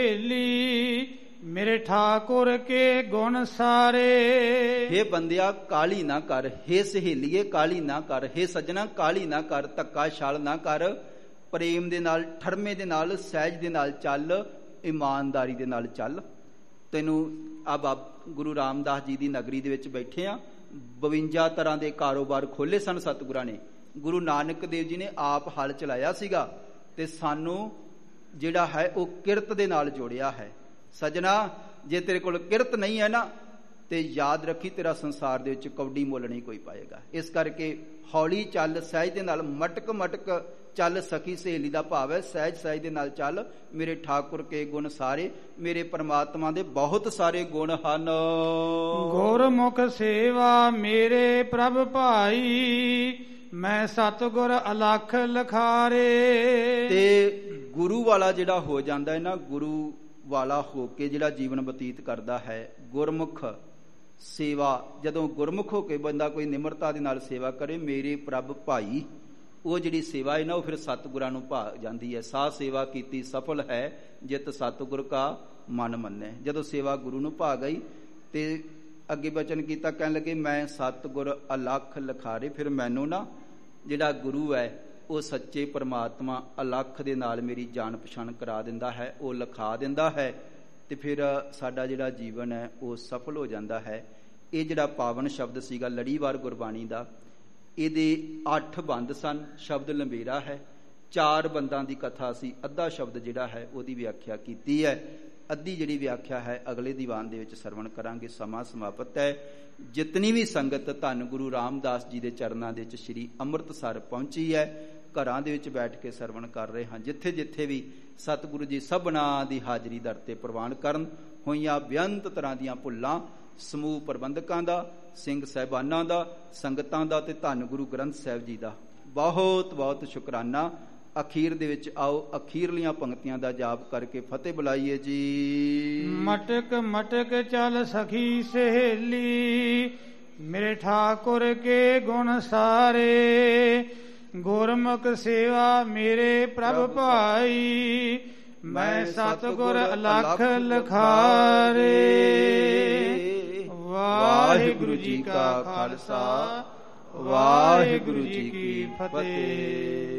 ਸਹੇਲੀ, ਮੇਰੇ ਠਾਕੁਰ ਕੇ ਗੁਣ ਸਾਰੇ। ਹੇ ਬੰਦਿਆ ਕਾਲੀ ਨਾ ਕਰ, ਹੇ ਸਹੇਲੀਏ ਕਾਲੀ ਨਾ ਕਰ, ਹੇ ਸੱਜਣਾ ਕਾਲੀ ਨਾ ਕਰ, ਧੱਕਾ ਛਲ ਨਾ ਕਰ, ਪ੍ਰੇਮ ਦੇ ਨਾਲ, ਠਰਮੇ ਦੇ ਨਾਲ, ਸਹਿਜ ਦੇ ਨਾਲ ਚੱਲ, ਇਮਾਨਦਾਰੀ ਦੇ ਨਾਲ ਚੱਲ। ਤੈਨੂੰ ਆ ਬਾਬ ਗੁਰੂ ਰਾਮਦਾਸ ਜੀ ਦੀ ਨਗਰੀ ਦੇ ਵਿੱਚ ਬੈਠੇ ਆ, ਬਵੰਜਾ ਤਰ੍ਹਾਂ ਦੇ ਕਾਰੋਬਾਰ ਖੋਲੇ ਸਨ ਸਤਿਗੁਰਾਂ ਨੇ। ਗੁਰੂ ਨਾਨਕ ਦੇਵ ਜੀ ਨੇ ਆਪ ਹਲ ਚਲਾਇਆ ਸੀਗਾ, ਤੇ ਸਾਨੂੰ ਜਿਹੜਾ ਹੈ ਉਹ ਕਿਰਤ ਦੇ ਨਾਲ ਜੋੜਿਆ ਹੈ। ਸਜਣਾ, ਜੇ ਤੇਰੇ ਕੋਲ ਕਿਰਤ ਨਹੀਂ ਹੈ ਨਾ, ਤੇ ਯਾਦ ਰੱਖੀ ਤੇਰਾ ਸੰਸਾਰ ਦੇ ਵਿੱਚ ਕੌਡੀ ਮੁੱਲ ਨਹੀਂ ਕੋਈ ਪਾਏਗਾ। ਇਸ ਕਰਕੇ ਹੌਲੀ ਚੱਲ, ਸਹਿਜ ਦੇ ਨਾਲ, ਮਟਕ ਮਟਕ ਚੱਲ। ਸਖੀ ਸਹੇਲੀ ਦਾ ਭਾਵ ਹੈ ਸਹਿਜ ਸਹਿਜ ਦੇ ਨਾਲ ਚੱਲ। ਮੇਰੇ ਠਾਕੁਰ ਕੇ ਗੁਣ ਸਾਰੇ, ਮੇਰੇ ਪਰਮਾਤਮਾ ਦੇ ਬਹੁਤ ਸਾਰੇ ਗੁਣ ਹਨ। ਗੁਰਮੁਖ ਸੇਵਾ ਮੇਰੇ ਪ੍ਰਭ ਭਾਈ, ਮੈਂ ਸਤਿਗੁਰ ਅਲਖ ਲਖਾਰੇ। ਤੇ ਗੁਰੂ ਵਾਲਾ ਜਿਹੜਾ ਹੋ ਜਾਂਦਾ ਹੈ ਨਾ, ਗੁਰੂ ਵਾਲਾ ਹੋ ਕੇ ਜਿਹੜਾ ਜੀਵਨ ਬਤੀਤ ਕਰਦਾ ਹੈ, ਗੁਰਮੁਖ ਸੇਵਾ, ਜਦੋਂ ਗੁਰਮੁਖ ਹੋ ਕੇ ਬੰਦਾ ਕੋਈ ਨਿਮਰਤਾ ਦੇ ਨਾਲ ਸੇਵਾ ਕਰੇ, ਮੇਰੇ ਪ੍ਰਭ ਭਾਈ, ਉਹ ਜਿਹੜੀ ਸੇਵਾ ਹੈ ਨਾ ਉਹ ਫਿਰ ਸਤਿਗੁਰਾਂ ਨੂੰ ਭਾ ਜਾਂਦੀ ਹੈ। ਸਾ ਸੇਵਾ ਕੀਤੀ ਸਫਲ ਹੈ, ਜਿਤ ਸਤਿਗੁਰ ਕਾ ਮਨ ਮੰਨੈ। ਜਦੋਂ ਸੇਵਾ ਗੁਰੂ ਨੂੰ ਭਾ ਗਈ ਤੇ ਅੱਗੇ ਬਚਨ ਕੀਤਾ, ਕਹਿਣ ਲੱਗੇ ਮੈਂ ਸਤਿਗੁਰ ਅਲਖ ਲਖਾਰੇ। ਫਿਰ ਮੈਨੂੰ ਨਾ ਜਿਹੜਾ ਗੁਰੂ ਹੈ ਉਹ ਸੱਚੇ ਪਰਮਾਤਮਾ ਅਲਖ ਦੇ ਨਾਲ ਮੇਰੀ ਜਾਣ ਪਛਾਣ ਕਰਾ ਦਿੰਦਾ ਹੈ, ਉਹ ਲਿਖਾ ਦਿੰਦਾ ਹੈ, ਤੇ ਫਿਰ ਸਾਡਾ ਜਿਹੜਾ ਜੀਵਨ ਹੈ ਉਹ ਸਫਲ ਹੋ ਜਾਂਦਾ ਹੈ। ਇਹ ਜਿਹੜਾ ਪਾਵਨ ਸ਼ਬਦ ਸੀਗਾ ਲੜੀਵਾਰ ਗੁਰਬਾਣੀ ਦਾ, ਇਹਦੇ ਅੱਠ ਬੰਦ ਸਨ। ਸ਼ਬਦ ਲੰਬੇਰਾ ਹੈ, ਚਾਰ ਬੰਦਾਂ ਦੀ ਕਥਾ ਸੀ। ਅੱਧਾ ਸ਼ਬਦ ਜਿਹੜਾ ਹੈ ਉਹਦੀ ਵਿਆਖਿਆ ਕੀਤੀ ਹੈ। ਅੱਧੀ ਜਿਹੜੀ ਵਿਆਖਿਆ ਹੈ ਅਗਲੇ ਦੀਵਾਨ ਦੇ ਵਿੱਚ ਸਰਵਣ ਕਰਾਂਗੇ। ਸਮਾਂ ਸਮਾਪਤ ਹੈ। ਜਿਤਨੀ ਵੀ ਸੰਗਤ ਧੰਨ ਗੁਰੂ ਰਾਮਦਾਸ ਜੀ ਦੇ ਚਰਨਾਂ ਦੇ ਵਿੱਚ ਸ੍ਰੀ ਅੰਮ੍ਰਿਤਸਰ ਪਹੁੰਚੀ ਹੈ, ਘਰਾਂ ਦੇ ਵਿੱਚ ਬੈਠ ਕੇ ਸਰਵਣ ਕਰ ਰਹੇ ਹਾਂ। ਜਿੱਥੇ ਜਿੱਥੇ ਵੀ ਸਤਿਗੁਰੂ ਜੀ ਸਭਨਾਂ ਦੀ ਹਾਜ਼ਰੀ ਦਰ ਤੇ ਪ੍ਰਵਾਨ ਕਰਨ। ਹੋਈਆਂ ਬੇਅੰਤ ਤਰ੍ਹਾਂ ਦੀਆਂ ਭੁੱਲਾਂ ਸਮੂਹ ਪ੍ਰਬੰਧਕਾਂ ਦਾ, ਸਿੰਘ ਸਾਹਿਬਾਨਾਂ ਦਾ, ਸੰਗਤਾਂ ਦਾ ਤੇ ਧੰਨ ਗੁਰੂ ਗ੍ਰੰਥ ਸਾਹਿਬ ਜੀ ਦਾ ਬਹੁਤ ਬਹੁਤ ਸ਼ੁਕਰਾਨਾ। ਅਖੀਰ ਦੇ ਵਿੱਚ ਆਓ ਅਖੀਰਲੀਆਂ ਪੰਕਤੀਆਂ ਦਾ ਜਾਪ ਕਰਕੇ ਫਤਿਹ ਬੁਲਾਈਏ ਜੀ। ਮਟਕ ਮਟਕ ਚੱਲ ਸਖੀ ਸਹੇਲੀ, ਮੇਰੇ ਠਾਕੁਰ ਕੇ ਗੁਣ ਸਾਰੇ। ਗੁਰਮੁਖ ਸੇਵਾ ਮੇਰੇ ਪ੍ਰਭ ਭਾਈ, ਮੈਂ ਸਤਿਗੁਰ ਅਲਖ ਲਖਾਰੇ। ਵਾਹਿਗੁਰੂ ਜੀ ਕਾ ਖਾਲਸਾ, ਵਾਹਿਗੁਰੂ ਜੀ ਕੀ ਫਤਿਹ।